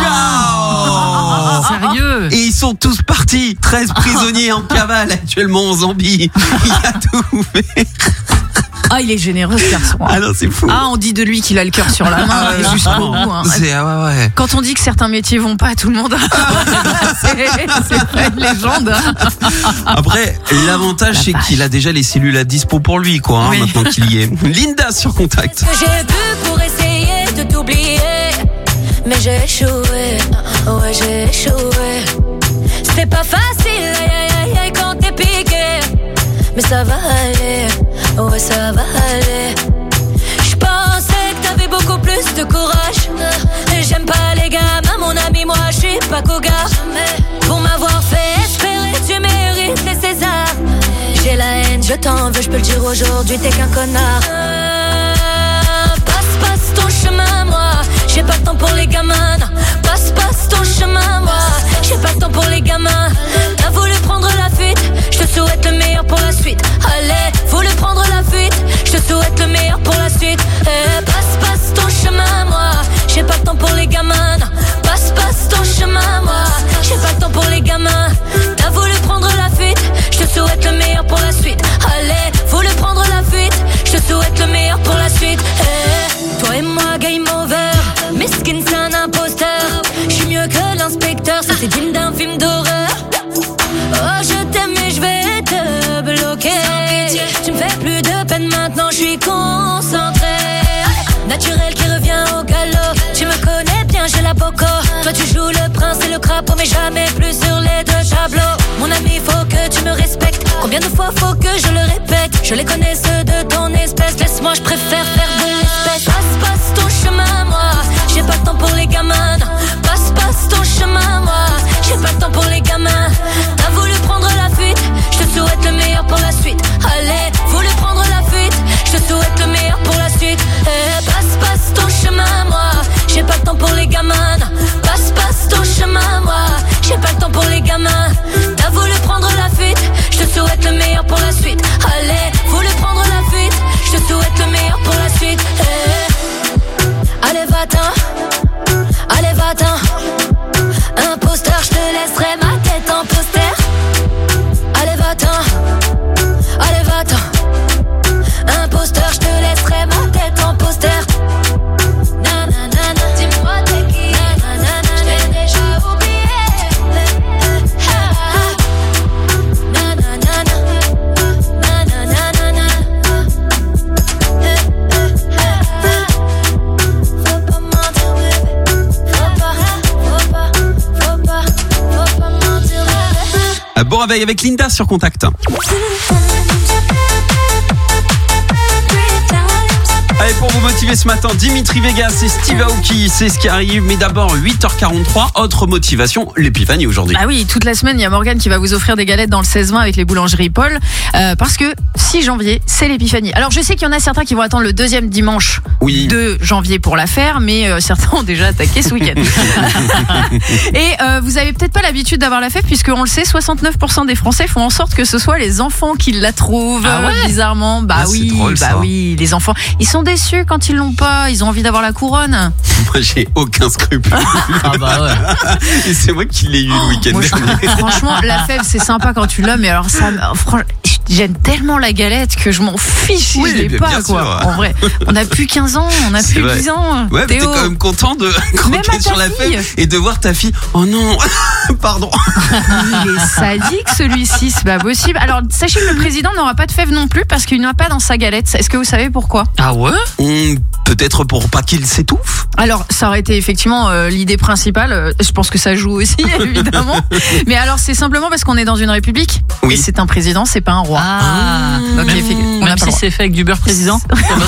Non. Ciao. Sérieux ? Et ils sont tous partis. treize prisonniers en cavale actuellement en Zambie. Il a tout fait. Ah, il est généreux ce garçon. Ah non, c'est fou. Ah, on dit de lui qu'il a le cœur sur la main Ah ouais, et jusqu'au bout. Hein. C'est, ah ouais, ouais. Quand on dit que certains métiers vont pas à tout le monde, c'est, c'est pas une légende. Après, l'avantage, c'est qu'il a déjà les cellules à dispo pour lui, quoi, hein, oui. Maintenant qu'il y est. Linda sur Contact. Que j'ai bu pour essayer de t'oublier, mais j'ai échoué. Ouais, j'ai échoué. C'est pas facile, aïe, aïe, aïe, quand t'es piqué, mais ça va aller. Ouais, ça va aller. J'pensais que t'avais beaucoup beaucoup plus de courage. Et j'aime pas les gamins, mon ami, moi je suis pas coga. Pour m'avoir fait espérer, tu mérites les Césars. J'ai la haine, je t'en veux, je peux le dire aujourd'hui, t'es qu'un connard. Euh, passe, passe ton chemin, moi. J'ai pas le temps pour les gamins. Non. Passe, passe ton chemin, moi. J'ai pas le temps pour les gamins. T'as voulu prendre la fuite, je te souhaite le meilleur pour la suite. Allez, voulu prendre la fuite, je te souhaite le meilleur pour la suite. Eh, passe, passe ton chemin, moi. J'ai pas le temps pour les gamins. Non. Passe, passe ton chemin, moi. J'ai pas le temps pour les gamins. T'as voulu prendre la fuite, je te souhaite le meilleur pour la suite. Allez, voulu prendre la fuite, je te souhaite le meilleur pour la suite. Eh, toi et moi, game over. Miskin, c'est un imposteur. J'suis mieux que l'inspecteur, ça c'est digne d'un film d'horreur. Oh, je t'aime mais je vais te bloquer. Tu me fais plus de peine maintenant, je suis concentré. Naturel qui revient au galop. Tu me connais bien, j'ai la boco. Toi tu joues le prince et le crapaud, mais jamais plus sur les deux tableaux. Mon ami, faut que tu me respectes. Combien de fois faut que je le répète? Je les connais ceux de ton espèce. Laisse-moi, je préfère faire de l'espèce. Passe, passe ton chemin, moi. J'ai pas le temps pour les gamins. Passe, passe ton chemin, moi. J'ai pas le temps pour les gamins. T'as voulu prendre la fuite, je te souhaite le meilleur pour la suite. Allez, voulu prendre la fuite, je te souhaite le meilleur pour la suite. Eh, passe, passe ton chemin, moi. J'ai pas le temps pour les gamins. Passe, passe ton chemin, moi. J'ai pas le temps pour les gamins. T'as voulu prendre la fuite, je te souhaite le meilleur pour la suite. Allez, voulu prendre la fuite, je te souhaite le meilleur pour la suite. Eh, allez, va-t'en. Allez, va-t'en. Imposteur, je te laisserai ma tête en poster. Allez, va-t'en. Allez, va-t'en. Imposteur, je te laisserai ma tête en poster. Nanana, dis-moi t'es qui. Nanana, je t'ai déjà oublié. Nanana, nanana. Faut pas mentir, bébé. Faut pas, faut pas, faut pas, faut pas mentir, bébé. Bon réveil avec Linda sur Contact. Allez, pour vous motiver ce matin, Dimitri Vegas et Steve Aoki, c'est ce qui arrive. Mais d'abord, huit heures quarante-trois, autre motivation, l'épiphanie aujourd'hui. Ah oui, toute la semaine, il y a Morgane qui va vous offrir des galettes dans le seize vingt avec les boulangeries Paul. Euh, parce que six janvier, c'est l'épiphanie. Alors, je sais qu'il y en a certains qui vont attendre le deuxième dimanche oui. de janvier pour la faire, mais euh, certains ont déjà attaqué ce week-end. Et euh, vous avez peut-être pas l'habitude d'avoir la fête, puisque on le sait, soixante-neuf pour cent des Français font en sorte que ce soit les enfants qui la trouvent. Ah ouais bizarrement. Bah ah, oui, drôle, bah ça. oui, les enfants, ils sont déçus quand ils l'ont pas. Ils ont envie d'avoir la couronne. Moi, j'ai aucun scrupule. Ah bah ouais. Et c'est moi qui l'ai eu le week-end Moi, je- dernier. Franchement, la fève, c'est sympa quand tu l'as, mais alors ça, me- franchement, j'aime tellement la galette que je m'en fiche si Oui, je l'ai bien- pas, bien quoi. sûr. En vrai, on n'a plus quinze ans, on n'a C'est plus vrai. dix ans. Ouais, mais t'es Théo. quand même content de Même à croquer ta sur la fille. fève et de voir ta fille. Oh non, pardon. Il est sadique celui-ci, c'est pas possible. Alors sachez que le président n'aura pas de fève non plus parce qu'il n'en a pas dans sa galette. Est-ce que vous savez pourquoi? Ah ouais Hum, Peut-être pour pas qu'il s'étouffe. Alors ça aurait été effectivement euh, l'idée principale. Euh, je pense que ça joue aussi évidemment. Mais alors c'est simplement parce qu'on est dans une république. Oui. Et c'est un président, c'est pas un roi. Ah, Donc, même, effi- on n'a même pas le si droit. c'est fait avec du beurre président.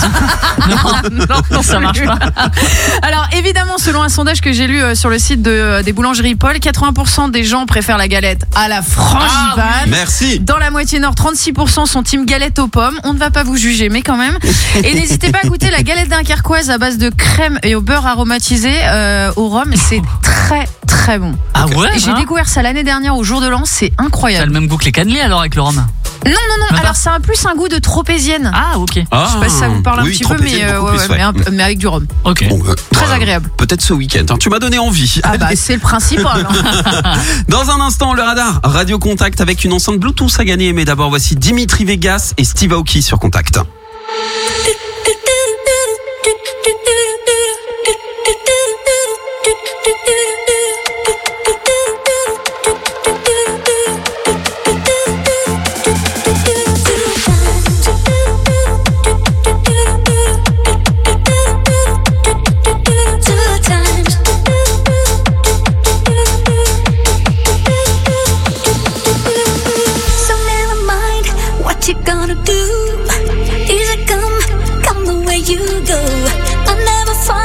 non, non, non, ça marche pas. Alors évidemment, selon un sondage que j'ai lu euh, sur le site de, euh, des boulangeries Paul, quatre-vingts pour cent des gens préfèrent la galette à la frangipane. Ah oui. Merci. Dans la moitié nord, trente-six pour cent sont team galette aux pommes. On ne va pas vous juger, mais quand même. Et n'hésitez pas à goûter la galette dunkerquoise à base de crème et au beurre aromatisé euh, au rhum. C'est très très bon. Ah ouais J'ai hein découvert ça l'année dernière au jour de l'an. C'est Ça a incroyable. le même goût que les cannelés alors avec le rhum. Non, non, non. Même Alors pas. ça a plus un goût de tropézienne. Ah ok. Ah, Je sais pas si ça vous parle un oui, petit peu, tropézienne, mais, euh, beaucoup ouais, plus, ouais, mais, un ouais. peu- mais avec du rhum. Ok. Bon, euh, Très bon, agréable. Peut-être ce week-end. hein. Tu m'as donné envie. Ah bah c'est le principal. hein. Dans un instant, le radar Radio Contact avec une enceinte Bluetooth à gagner. Mais d'abord, voici Dimitri Vegas et Steve Aoki sur Contact. So never mind what you gonna do. Easy come, come the way you go. I never fall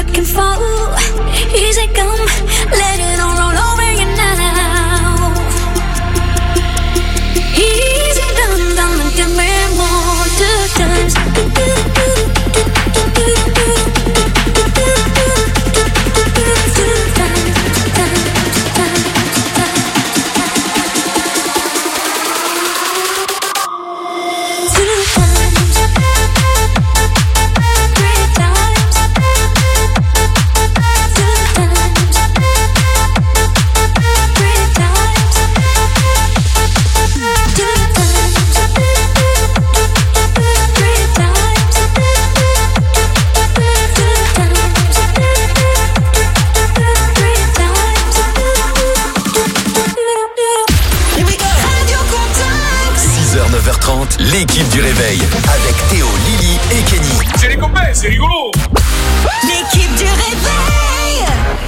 can fall. Easy come, let it all roll over you now. Easy done, done, and give me more two times. L'équipe du réveil avec Théo, Lily et Kenny. C'est les copains, c'est rigolo. L'équipe du réveil.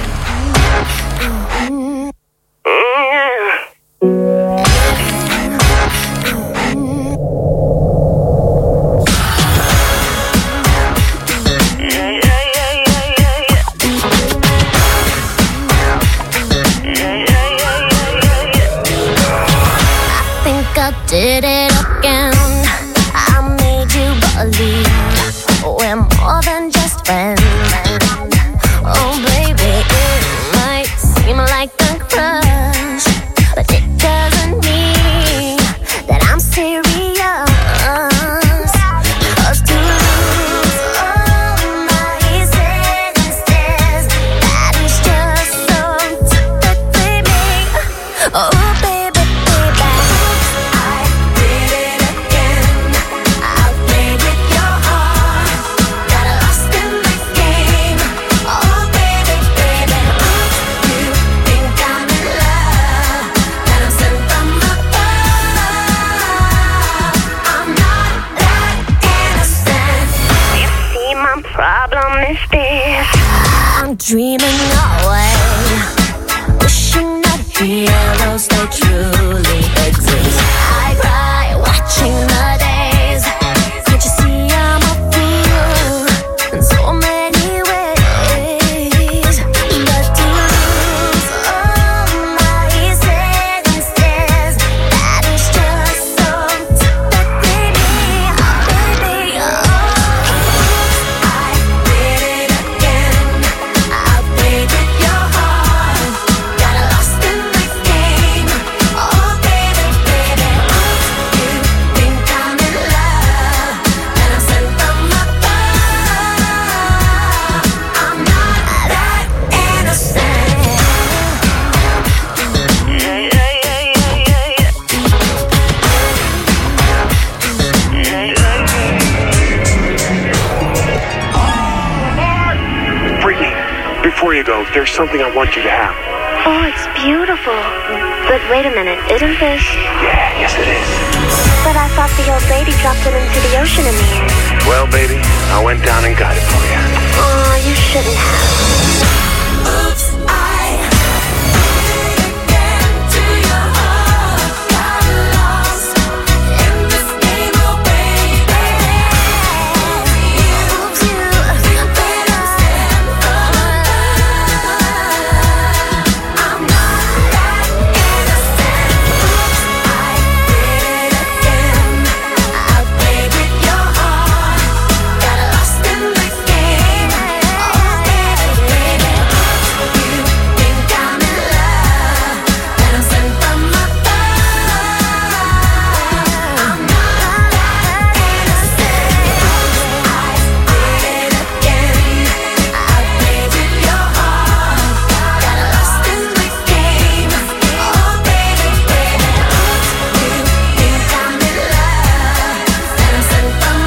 I think I did it again. I made you believe we're more than just friends. Oh baby, it might seem like a crush, but it doesn't mean that I'm serious. 'Cause to lose all my senses, that is just so typically me. Oh baby, baby, I did it again. I played with your heart, got lost in this game. Oh baby, baby, you think I'm in love, that I'm sent from above. I'm not that innocent. You see, my problem is this: I'm dreaming away, wishing that heroes they truly exist. I cry watching the days. Can't you see I'm a fool in so many ways? But to lose all my senses, that is just so typically me. Oh baby, oh, I did it again. I played with your heart, got lost in this game. Oh baby, baby, you think I'm in love, that I'm sent from above. I'm not that innocent. Freaky, before you go, there's something I want you to have. Oh, it's beautiful. But wait a minute, isn't this? Yeah, yes it is. But I thought the old lady dropped it into the ocean in the end. Well, baby, I went down and got it for you. Oh, you shouldn't have. Oops, I did it again to your heart. Got lost in this game, oh baby. You, you, that I'm sent from above. I'm not that innocent. Oops, I did it again. I played with your heart, got lost in this game. Oh baby, baby, you think I'm in love, that I'm sent from above. I'm not that innocent. I did it again. I played with your heart, got lost in this game. Oh baby, baby, you think I'm in love, that I'm sent from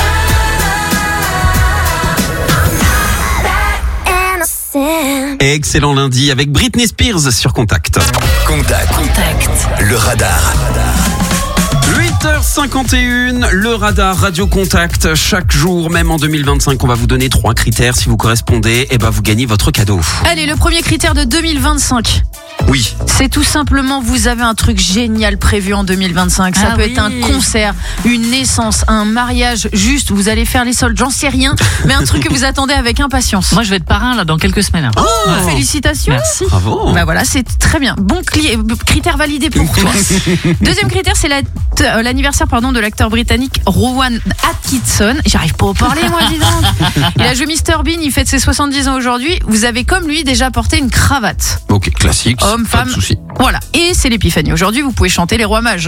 above. Excellent lundi avec Britney Spears sur Contact. Contact. Contact. Le radar. huit heures cinquante et une, le radar Radio Contact. Chaque jour, même en deux mille vingt-cinq, on va vous donner trois critères. Si vous correspondez, eh ben, vous gagnez votre cadeau. Allez, le premier critère de deux mille vingt-cinq. Oui. C'est tout simplement, vous avez un truc génial prévu en deux mille vingt-cinq. Ça Ah peut oui. être un concert, une naissance, un mariage, juste, vous allez faire les soldes, j'en sais rien, mais un truc que vous attendez avec impatience. Moi, je vais être parrain là dans quelques semaines. Oh, félicitations. Merci. Bravo. Bah voilà, c'est très bien. Bon cli- critère validé pour toi. Deuxième critère, c'est la t- euh, l'anniversaire pardon, de l'acteur britannique Rowan Atkinson. J'arrive pas à parler, moi, dis donc. Il a joué mister Bean, il fête ses soixante-dix ans aujourd'hui. Vous avez, comme lui, déjà porté une cravate. Ok, classique. Homme, pas femme. de souci. Voilà. Et c'est l'épiphanie. Aujourd'hui, vous pouvez chanter les rois mages.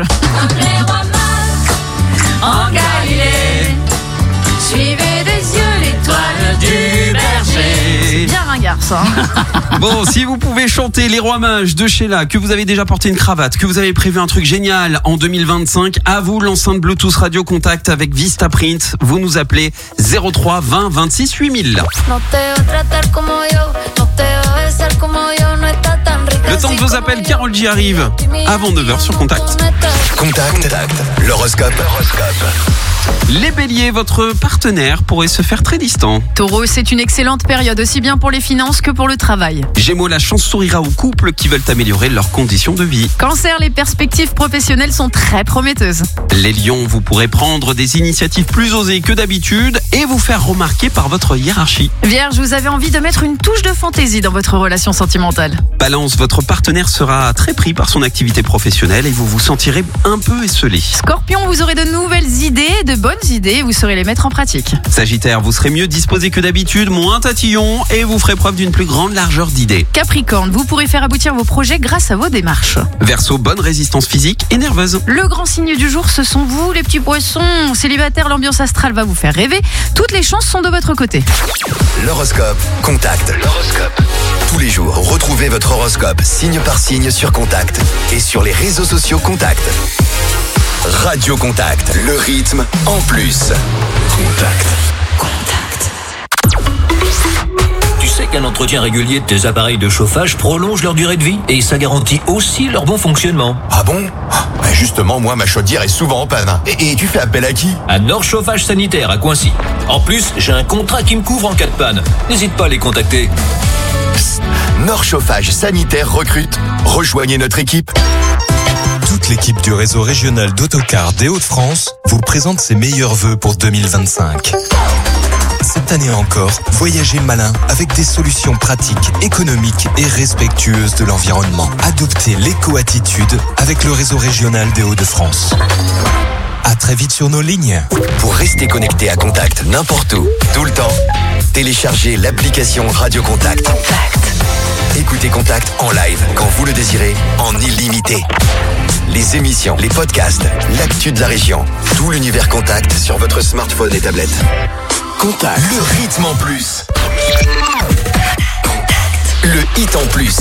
En Galilée, suivez des yeux l'étoile du berger. Bien ringard, ça. hein. Bon, si vous pouvez chanter Les Rois Mages de Sheila, que vous avez déjà porté une cravate, que vous avez prévu un truc génial en deux mille vingt-cinq, à vous l'enceinte Bluetooth Radio Contact avec Vistaprint. Vous nous appelez zéro trois vingt vingt-six huit mille. No te va a tratar como yo, no te va a besar como yo, no está tan rica. Le temps de vos appels, Carole G arrive avant neuf heures sur Contact. Contact, l'horoscope. Les béliers, votre partenaire pourrait se faire très distant. Taureau, c'est une excellente période, aussi bien pour les finances que pour le travail. Gémeaux, la chance sourira aux couples qui veulent améliorer leurs conditions de vie. Cancer, les perspectives professionnelles sont très prometteuses. Les lions, vous pourrez prendre des initiatives plus osées que d'habitude et vous faire remarquer par votre hiérarchie. Vierge, vous avez envie de mettre une touche de fantaisie dans votre relation sentimentale. Balance, votre partenaire sera très pris par son activité professionnelle et vous vous sentirez un peu esselé. Scorpion, vous aurez de nouvelles idées, de bonnes idées, vous saurez les mettre en pratique. Sagittaire, vous serez mieux disposé que d'habitude, moins tatillon et vous ferez preuve d'une plus grande largeur d'idées. Capricorne, vous pourrez faire aboutir vos projets grâce à vos démarches. Verseau, bonne résistance physique et nerveuse. Le grand signe du jour, ce sont vous, les petits poissons. Célibataire, l'ambiance astrale va vous faire rêver. Toutes les chances sont de votre côté. L'horoscope. Contact. L'horoscope. Tous les jours, retrouvez votre horoscope signe par signe sur Contact et sur les réseaux sociaux Contact. Radio Contact. Le rythme en plus. Contact. Tu sais qu'un entretien régulier de tes appareils de chauffage prolonge leur durée de vie et ça garantit aussi leur bon fonctionnement. Ah bon? Ah, justement, moi, ma chaudière est souvent en panne. Et, et tu fais appel à qui? À Nord Chauffage Sanitaire à Coincy. En plus, j'ai un contrat qui me couvre en cas de panne. N'hésite pas à les contacter. Psst, Nord Chauffage Sanitaire recrute. Rejoignez notre équipe. Toute l'équipe du réseau régional d'autocars des Hauts-de-France vous présente ses meilleurs vœux pour deux mille vingt-cinq. Cette année encore, voyagez malin avec des solutions pratiques, économiques et respectueuses de l'environnement. Adoptez l'éco-attitude avec le réseau régional des Hauts-de-France. À très vite sur nos lignes. Pour rester connecté à Contact n'importe où, tout le temps, téléchargez l'application Radio Contact. Écoutez Contact en live quand vous le désirez, en illimité. Les émissions, les podcasts, l'actu de la région, tout l'univers Contact sur votre smartphone et tablette. Contact, le rythme en plus. Le hit en plus.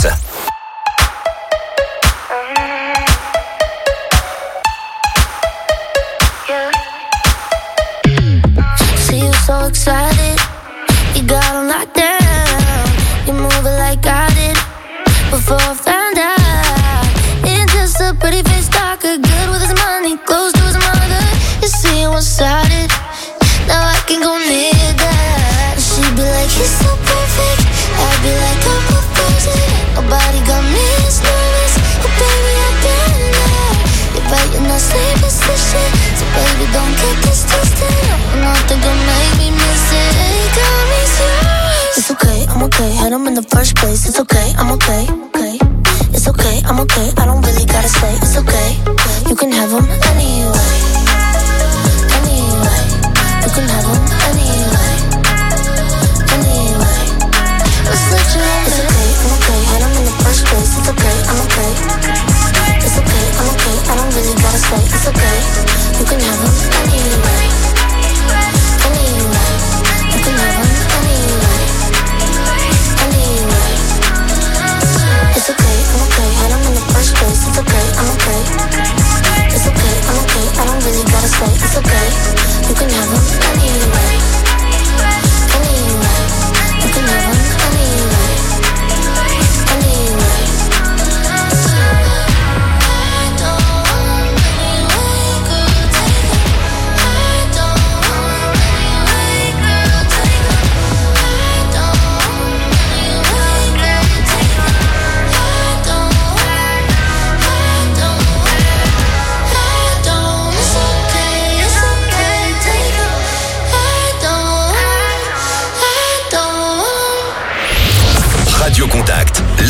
See you so excited, you got on locked down. You move it like I did before I found out. Ain't just a pretty face talker, good with his money, close to his mother. You see you one-sided, now I can go near that. She'd be like, he's so perfect, I'd be like, I'm a virgin. Nobody got me as nervous, oh baby I've been there. You're right in the same position, so baby don't get this twisted. Nothing can make me miss it, hey girl, it's yours. It's okay, I'm okay, had him in the first place. It's okay, I'm okay, okay. It's okay, I'm okay, I don't really gotta say. It's okay, you can have him anyway. Anyway, you can have him anyway. Anyway, let's let you have it. It's okay, I'm okay, had him in the first place. It's okay, I'm okay. It's okay, I'm okay, I don't really gotta say. It's okay, you can have him anyway. Anyway, you can have him anyway. Anyway, it's okay, I'm okay, had him in the first place. It's okay, I'm okay. It's okay, I'm okay, I don't really gotta say. It's okay, you can have him anyway. Anyway, you can have him anyway. Anyway.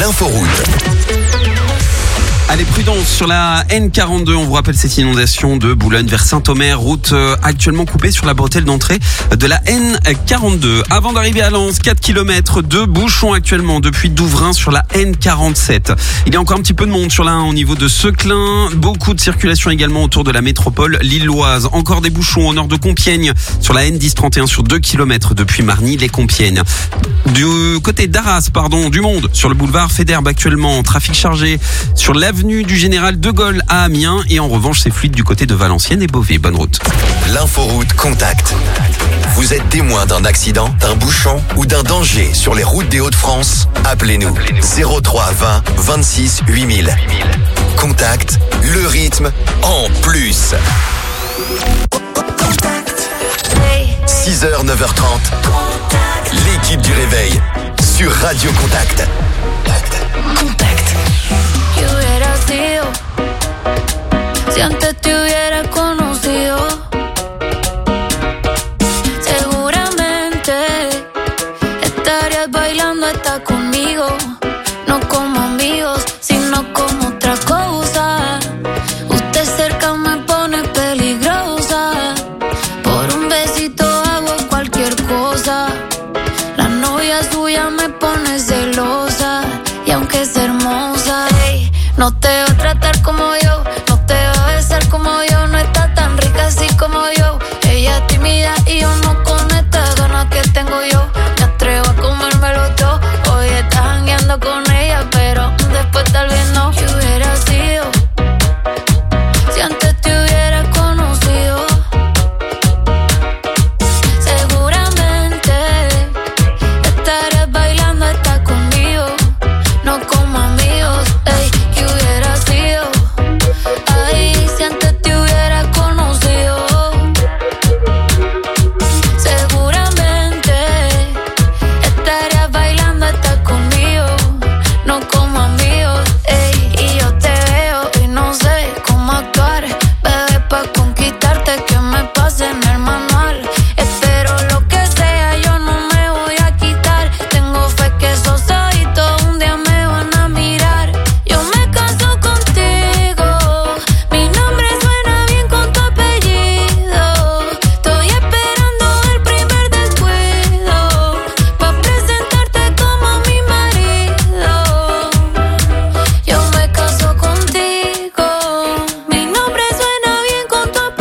l'inforoute. Allez, prudence sur la N quarante-deux. On vous rappelle cette inondation de Boulogne vers Saint-Omer. Route euh, actuellement coupée sur la bretelle d'entrée de la N quarante-deux. Avant d'arriver à Lens, quatre kilomètres de bouchons actuellement depuis Douvrin sur la N quarante-sept. Il y a encore un petit peu de monde sur la un au niveau de Seclin. Beaucoup de circulation également autour de la métropole lilloise. Encore des bouchons au nord de Compiègne sur la N dix trente et un sur deux kilomètres depuis Marny-les-Compiègnes. Du côté d'Arras, pardon, du monde, sur le boulevard Fédère actuellement, trafic chargé sur l'avenue du Général de Gaulle à Amiens et en revanche c'est fluide du côté de Valenciennes et Beauvais. Bonne route. L'inforoute Contact. Vous êtes témoin d'un accident, d'un bouchon ou d'un danger sur les routes des Hauts-de-France? Appelez-nous zéro trois vingt vingt-six huit mille. Contact, le rythme en plus. six heures neuf heures trente. L'équipe du réveil sur Radio Contact. Contact. Que hubiera sido si antes te hubiera conocido.